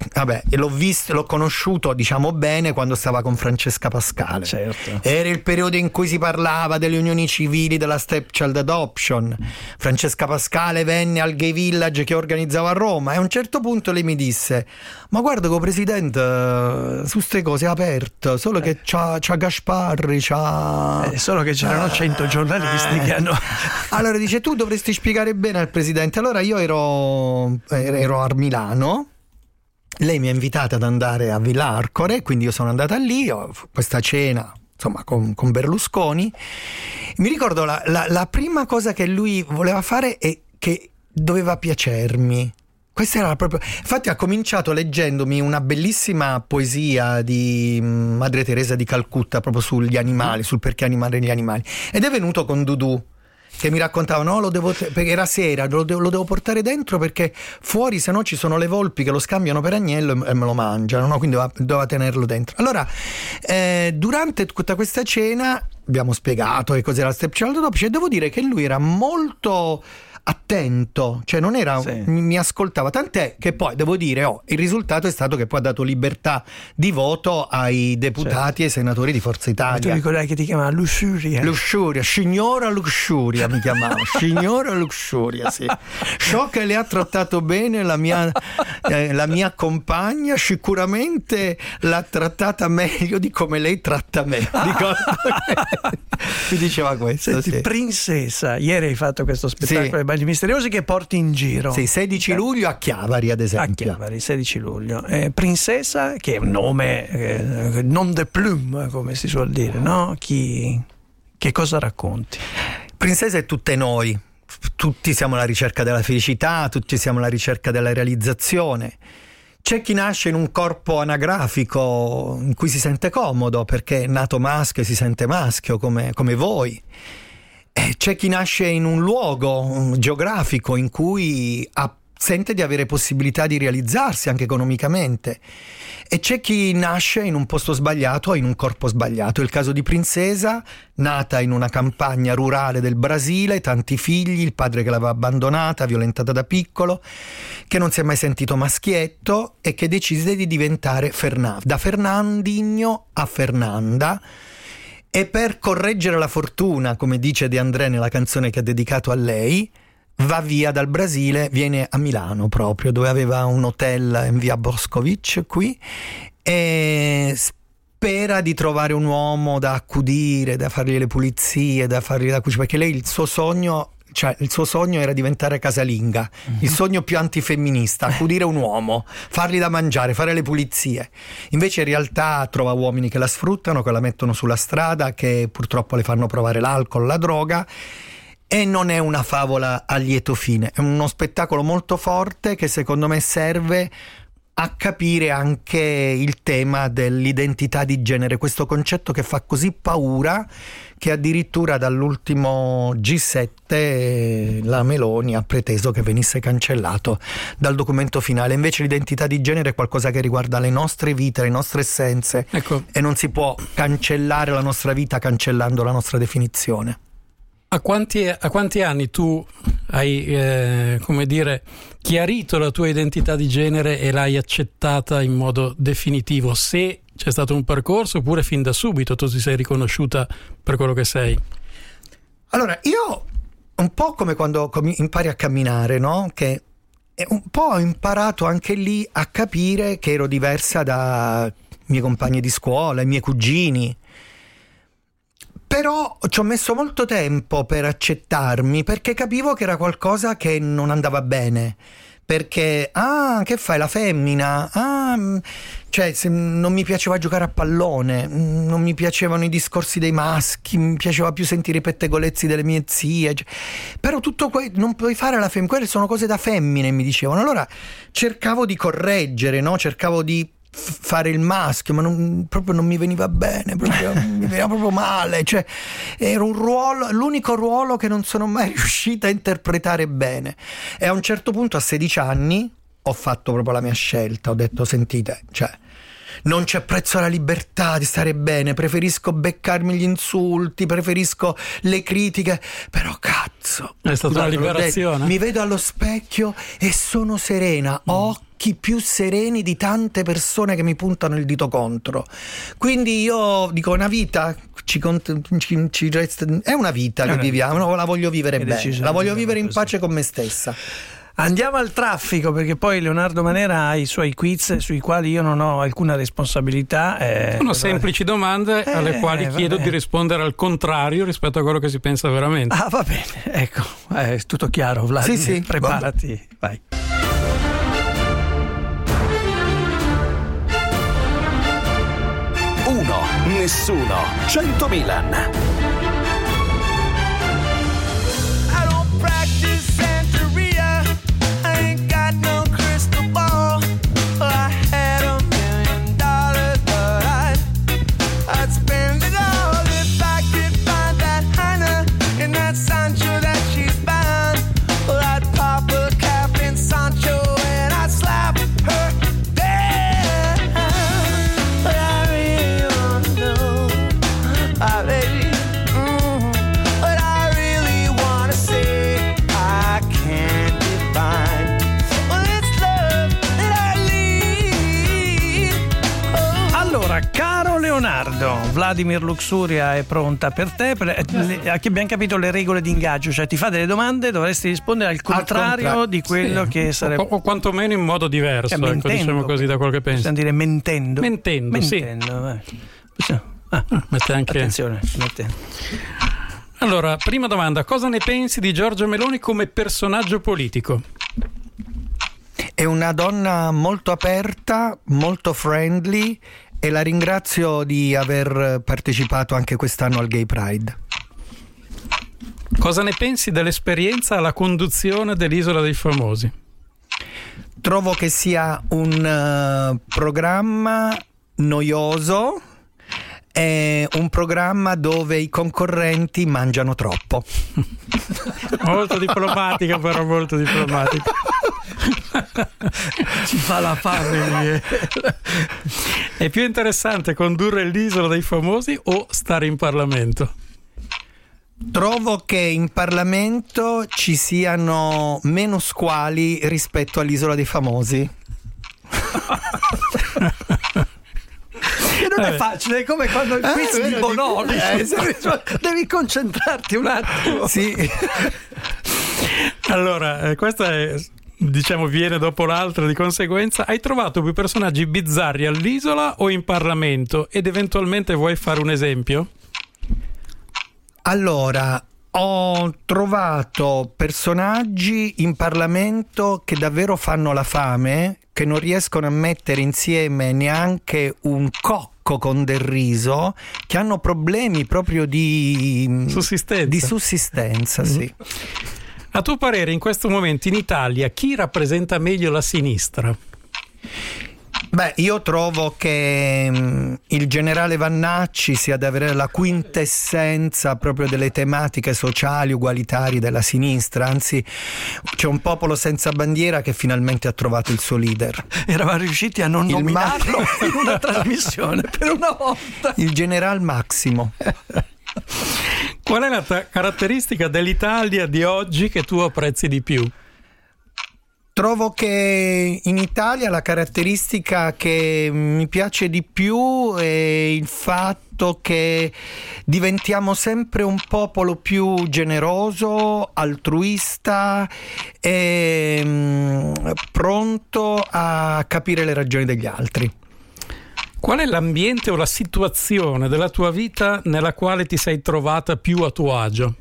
vabbè, l'ho visto, l'ho conosciuto, diciamo, bene quando stava con Francesca Pascale. Certo. Era il periodo in cui si parlava delle unioni civili, della stepchild adoption. Francesca Pascale venne al Gay Village che organizzava a Roma e a un certo punto lei mi disse: ma guarda che presidente su ste cose è aperto, solo che c'ha, c'ha Gasparri, c'ha eh, solo che c'erano cento giornalisti che hanno allora dice: tu dovresti spiegare bene al presidente. Allora io ero ero a Milano, lei mi ha invitata ad andare a Villa Arcore, quindi io sono andata lì, ho questa cena insomma con, con Berlusconi. Mi ricordo la, la, la prima cosa che lui voleva fare è che doveva piacermi. Questa era proprio. Infatti ha cominciato leggendomi una bellissima poesia di Madre Teresa di Calcutta proprio sugli animali, sul perché animare gli animali, ed è venuto con Dudu che mi raccontava: no, lo devo te- perché era sera, lo devo, lo devo portare dentro perché fuori se no ci sono le volpi che lo scambiano per agnello e, e me lo mangiano, no? Quindi doveva, doveva tenerlo dentro. Allora eh, durante tutta questa cena abbiamo spiegato che cos'era la stepchild adoption e devo dire che lui era molto attento, cioè non era sì. mi, mi ascoltava, tant'è che poi devo dire oh, il risultato è stato che poi ha dato libertà di voto ai deputati e ai senatori di Forza Italia. Tu ricordi che ti chiamava Lussuria? Lussuria, signora Lussuria mi chiamava, signora Lussuria, sì. So che le ha trattato bene la mia, eh, la mia compagna, sicuramente l'ha trattata meglio di come lei tratta me. Mi diceva questo. Senti, sì. Princesa, ieri hai fatto questo spettacolo sì. Bagni misteriosi che porti in giro. Sì, sedici luglio a Chiavari ad esempio. A Chiavari, sedici luglio. Eh, Princesa, che è un nome eh, non de plume, come si suol dire, no? Chi, che cosa racconti? Princesa è tutte noi. Tutti siamo alla ricerca della felicità, tutti siamo alla ricerca della realizzazione. C'è chi nasce in un corpo anagrafico in cui si sente comodo perché è nato maschio e si sente maschio come, come voi. E c'è chi nasce in un luogo geografico in cui ha, sente di avere possibilità di realizzarsi anche economicamente. E c'è chi nasce in un posto sbagliato, in un corpo sbagliato. Il caso di Princesa, nata in una campagna rurale del Brasile, tanti figli, il padre che l'aveva abbandonata, violentata da piccolo, che non si è mai sentito maschietto e che decise di diventare Fernanda, da Fernandinho a Fernanda. E per correggere la fortuna, come dice De André nella canzone che ha dedicato a lei, va via dal Brasile, viene a Milano proprio, dove aveva un hotel in via Boscovich qui, e spera di trovare un uomo da accudire, da fargli le pulizie, da fargli la cucina, perché lei il suo sogno... Cioè, il suo sogno era diventare casalinga, mm-hmm. il sogno più antifemminista, accudire un uomo, fargli da mangiare, fare le pulizie. Invece in realtà trova uomini che la sfruttano, che la mettono sulla strada, che purtroppo le fanno provare l'alcol, la droga, e non è una favola a lieto fine. È uno spettacolo molto forte che secondo me serve a capire anche il tema dell'identità di genere, questo concetto che fa così paura che addirittura dall'ultimo G sette la Meloni ha preteso che venisse cancellato dal documento finale. Invece l'identità di genere è qualcosa che riguarda le nostre vite, le nostre essenze, ecco. E non si può cancellare la nostra vita cancellando la nostra definizione. A quanti, a quanti anni tu hai, eh, come dire, chiarito la tua identità di genere e l'hai accettata in modo definitivo? Se c'è stato un percorso oppure fin da subito tu ti sei riconosciuta per quello che sei? Allora, io un po' come quando impari a camminare, no? Che un po' ho imparato anche lì a capire che ero diversa dai miei compagni di scuola, i miei cugini. Però ci ho messo molto tempo per accettarmi, perché capivo che era qualcosa che non andava bene. Perché, ah, che fai, la femmina? Ah, cioè, se non mi piaceva giocare a pallone, non mi piacevano i discorsi dei maschi, mi piaceva più sentire i pettegolezzi delle mie zie. Cioè, però tutto questo, non puoi fare la femmina, quelle sono cose da femmine, mi dicevano. Allora cercavo di correggere, no? Cercavo di fare il maschio, ma non, proprio non mi veniva bene, proprio, mi veniva proprio male, cioè era un ruolo, l'unico ruolo che non sono mai riuscita a interpretare bene. E a un certo punto, a sedici anni, ho fatto proprio la mia scelta, ho detto: sentite, cioè non c'è prezzo alla libertà di stare bene, preferisco beccarmi gli insulti, preferisco le critiche, però cazzo, è stata una liberazione. Detto, mi vedo allo specchio e sono serena, occhi occhi più sereni di tante persone che mi puntano il dito contro. Quindi io dico, una vita ci, ci, ci resta, è una vita che viviamo, no, la voglio vivere bene, la voglio vivere in pace con me stessa. Andiamo al traffico, perché poi Leonardo Manera ha i suoi quiz sui quali io non ho alcuna responsabilità. Eh, Sono semplici domande eh, alle quali chiedo vabbè. di rispondere al contrario rispetto a quello che si pensa veramente. Ah, va bene, ecco, è tutto chiaro, Vladimir, Sì, sì, preparati, vai. Uno, nessuno, cento Milan. I don't practice Santeria. I ain't got no crystal ball. Well, I had a million dollars, but I'd, I'd spend it all if I could find that Hannah in that Sancho that she's bound. Well, I'd pop a cap in Sancho and I'd slap her down. But I really wanna know, ah, baby. Mm, but I really wanna say I can't define. Well, it's love that I lead. Oh. Allora, caro Leonardo, Vladimir Luxuria è pronta per te. Per, le, abbiamo capito le regole di ingaggio, cioè ti fa delle domande, dovresti rispondere al contrario contra- di quello Sì. che sarebbe. O, o quantomeno in modo diverso, Cioè, ecco, diciamo così, da quello che penso. Possiamo dire mentendo. Mentendo, sì. mentendo eh. Possiamo- ah, Mette anche... attenzione, mette. Allora, prima domanda, cosa ne pensi di Giorgia Meloni come personaggio politico? È una donna molto aperta, molto friendly, e la ringrazio di aver partecipato anche quest'anno al Gay Pride. Cosa ne pensi dell'esperienza alla conduzione dell'Isola dei Famosi? Trovo che sia un eh, programma noioso, è un programma dove i concorrenti mangiano troppo. Molto diplomatica, però molto diplomatica. Ci fa la fame. È più interessante condurre l'Isola dei Famosi o stare in Parlamento? Trovo che in Parlamento ci siano meno squali rispetto all'Isola dei Famosi. Che non è facile, è come quando il quiz Eh, di Bonolis. eh, sì. Devi concentrarti un attimo. Sì. Allora, eh, questa è, diciamo, viene dopo l'altra, di conseguenza. Hai trovato più personaggi bizzarri all'isola o in Parlamento? Ed eventualmente vuoi fare un esempio? Allora, ho trovato personaggi in Parlamento che davvero fanno la fame, che non riescono a mettere insieme neanche un cocco con del riso, che hanno problemi proprio di sussistenza, di sussistenza, sì. A tuo parere, in questo momento in Italia chi rappresenta meglio la sinistra? Beh, io trovo che mh, il generale Vannacci sia ad avere la quintessenza proprio delle tematiche sociali ugualitarie della sinistra, anzi c'è un popolo senza bandiera che finalmente ha trovato il suo leader. Eravamo riusciti a non Il nominarlo Ma- in una trasmissione per una volta. Il general Massimo. Qual è la ta- caratteristica dell'Italia di oggi che tu apprezzi di più? Trovo che in Italia la caratteristica che mi piace di più è il fatto che diventiamo sempre un popolo più generoso, altruista e mh, pronto a capire le ragioni degli altri. Qual è l'ambiente o la situazione della tua vita nella quale ti sei trovata più a tuo agio?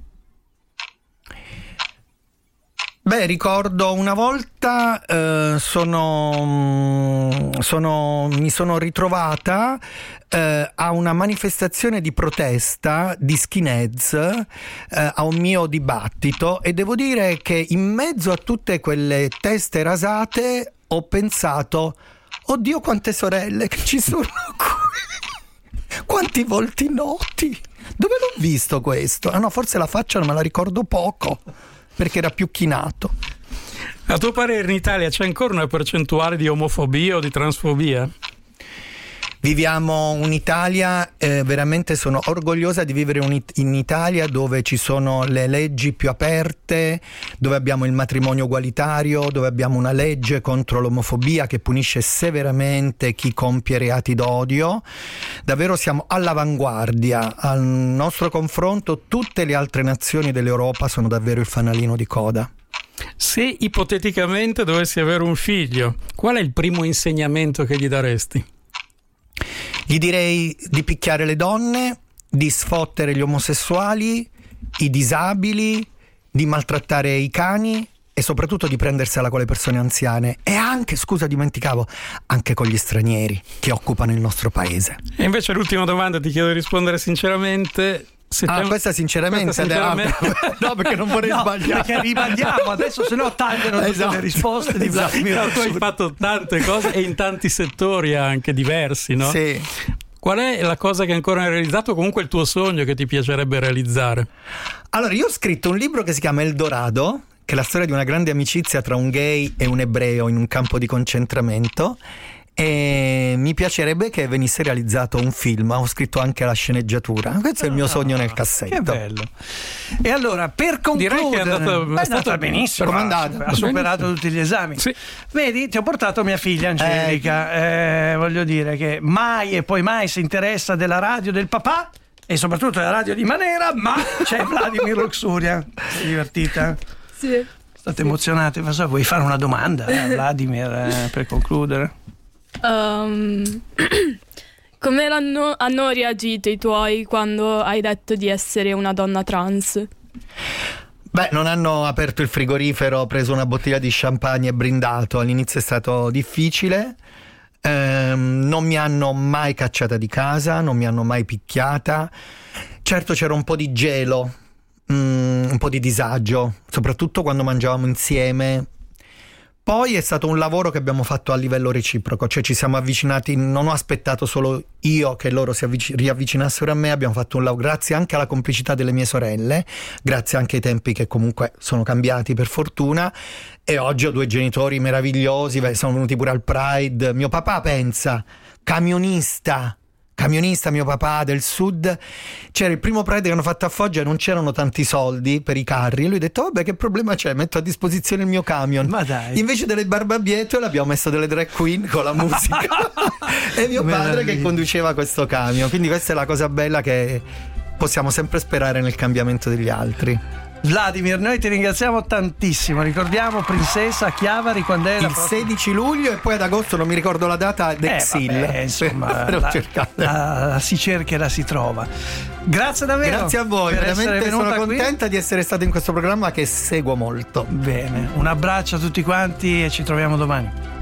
Beh, ricordo una volta eh, sono, sono, mi sono ritrovata eh, a una manifestazione di protesta di skinheads, eh, a un mio dibattito, e devo dire che in mezzo a tutte quelle teste rasate ho pensato: oddio, quante sorelle che ci sono qui, quanti volti noti, dove l'ho visto questo? Ah no, forse la faccia non me la ricordo poco, perché era più chinato. A tuo parere in Italia c'è ancora una percentuale di omofobia o di transfobia? Viviamo un'Italia, eh, veramente sono orgogliosa di vivere un, in Italia dove ci sono le leggi più aperte, dove abbiamo il matrimonio ugualitario, dove abbiamo una legge contro l'omofobia che punisce severamente chi compie reati d'odio. Davvero siamo all'avanguardia. Al nostro confronto tutte le altre nazioni dell'Europa sono davvero il fanalino di coda. Se ipoteticamente dovessi avere un figlio, qual è il primo insegnamento che gli daresti? Gli direi di picchiare le donne, di sfottere gli omosessuali, i disabili, di maltrattare i cani e soprattutto di prendersela con le persone anziane e anche, scusa dimenticavo, anche con gli stranieri che occupano il nostro paese. E invece l'ultima domanda ti chiedo di rispondere sinceramente. Se ah, te... questa sinceramente, questa sinceramente... no, perché non vorrei no, sbagliare. Perché rimandiamo adesso, se no tagliano tutte esatto. le risposte di Vladimir. No, tu hai fatto tante cose e in tanti settori anche diversi, no? Sì. Qual è la cosa che ancora non hai realizzato, o comunque il tuo sogno che ti piacerebbe realizzare? Allora, io ho scritto un libro che si chiama Eldorado, che è la storia di una grande amicizia tra un gay e un ebreo in un campo di concentramento. E mi piacerebbe che venisse realizzato un film. Ho scritto anche la sceneggiatura. Questo è il mio sogno nel cassetto. Che bello. E allora, per concludere, direi che è andata, è andata stato benissimo. Come è andata? Ha superato tutti gli esami. Sì. Vedi, ti ho portato mia figlia Angelica. Eh. Eh, voglio dire che mai e poi mai si interessa della radio del papà e soprattutto della radio di Manera, ma c'è Vladimir Luxuria. Sei divertita? Sì. State emozionate? Non so, vuoi fare una domanda a Vladimir eh, per concludere? Um, come hanno, hanno reagito i tuoi quando hai detto di essere una donna trans? Beh, non hanno aperto il frigorifero, preso una bottiglia di champagne e brindato. All'inizio è stato difficile. Ehm, non mi hanno mai cacciata di casa, non mi hanno mai picchiata. Certo c'era un po' di gelo, mm, un po' di disagio, soprattutto quando mangiavamo insieme. Poi è stato un lavoro che abbiamo fatto a livello reciproco, cioè ci siamo avvicinati, non ho aspettato solo io che loro si avvic- riavvicinassero a me, abbiamo fatto un lavoro grazie anche alla complicità delle mie sorelle, grazie anche ai tempi che comunque sono cambiati per fortuna, e oggi ho due genitori meravigliosi, sono venuti pure al Pride. Mio papà, pensa, camionista, camionista mio papà del sud, c'era il primo Pride che hanno fatto a Foggia e non c'erano tanti soldi per i carri e lui ha detto vabbè, che problema c'è, metto a disposizione il mio camion. Ma dai. Invece delle barbabietole abbiamo messo delle drag queen con la musica e mio padre che conduceva questo camion, quindi questa è la cosa bella, che possiamo sempre sperare nel cambiamento degli altri. Vladimir, noi ti ringraziamo tantissimo. Ricordiamo Princesa Chiavari quando è il sedici luglio e poi ad agosto non mi ricordo la data d'Exil. Eh, vabbè, insomma, la, la, la si cerca e la si trova. Grazie davvero. Grazie a voi, veramente sono contenta qui. di essere stato in questo programma che seguo molto. Bene, un abbraccio a tutti quanti e ci troviamo domani.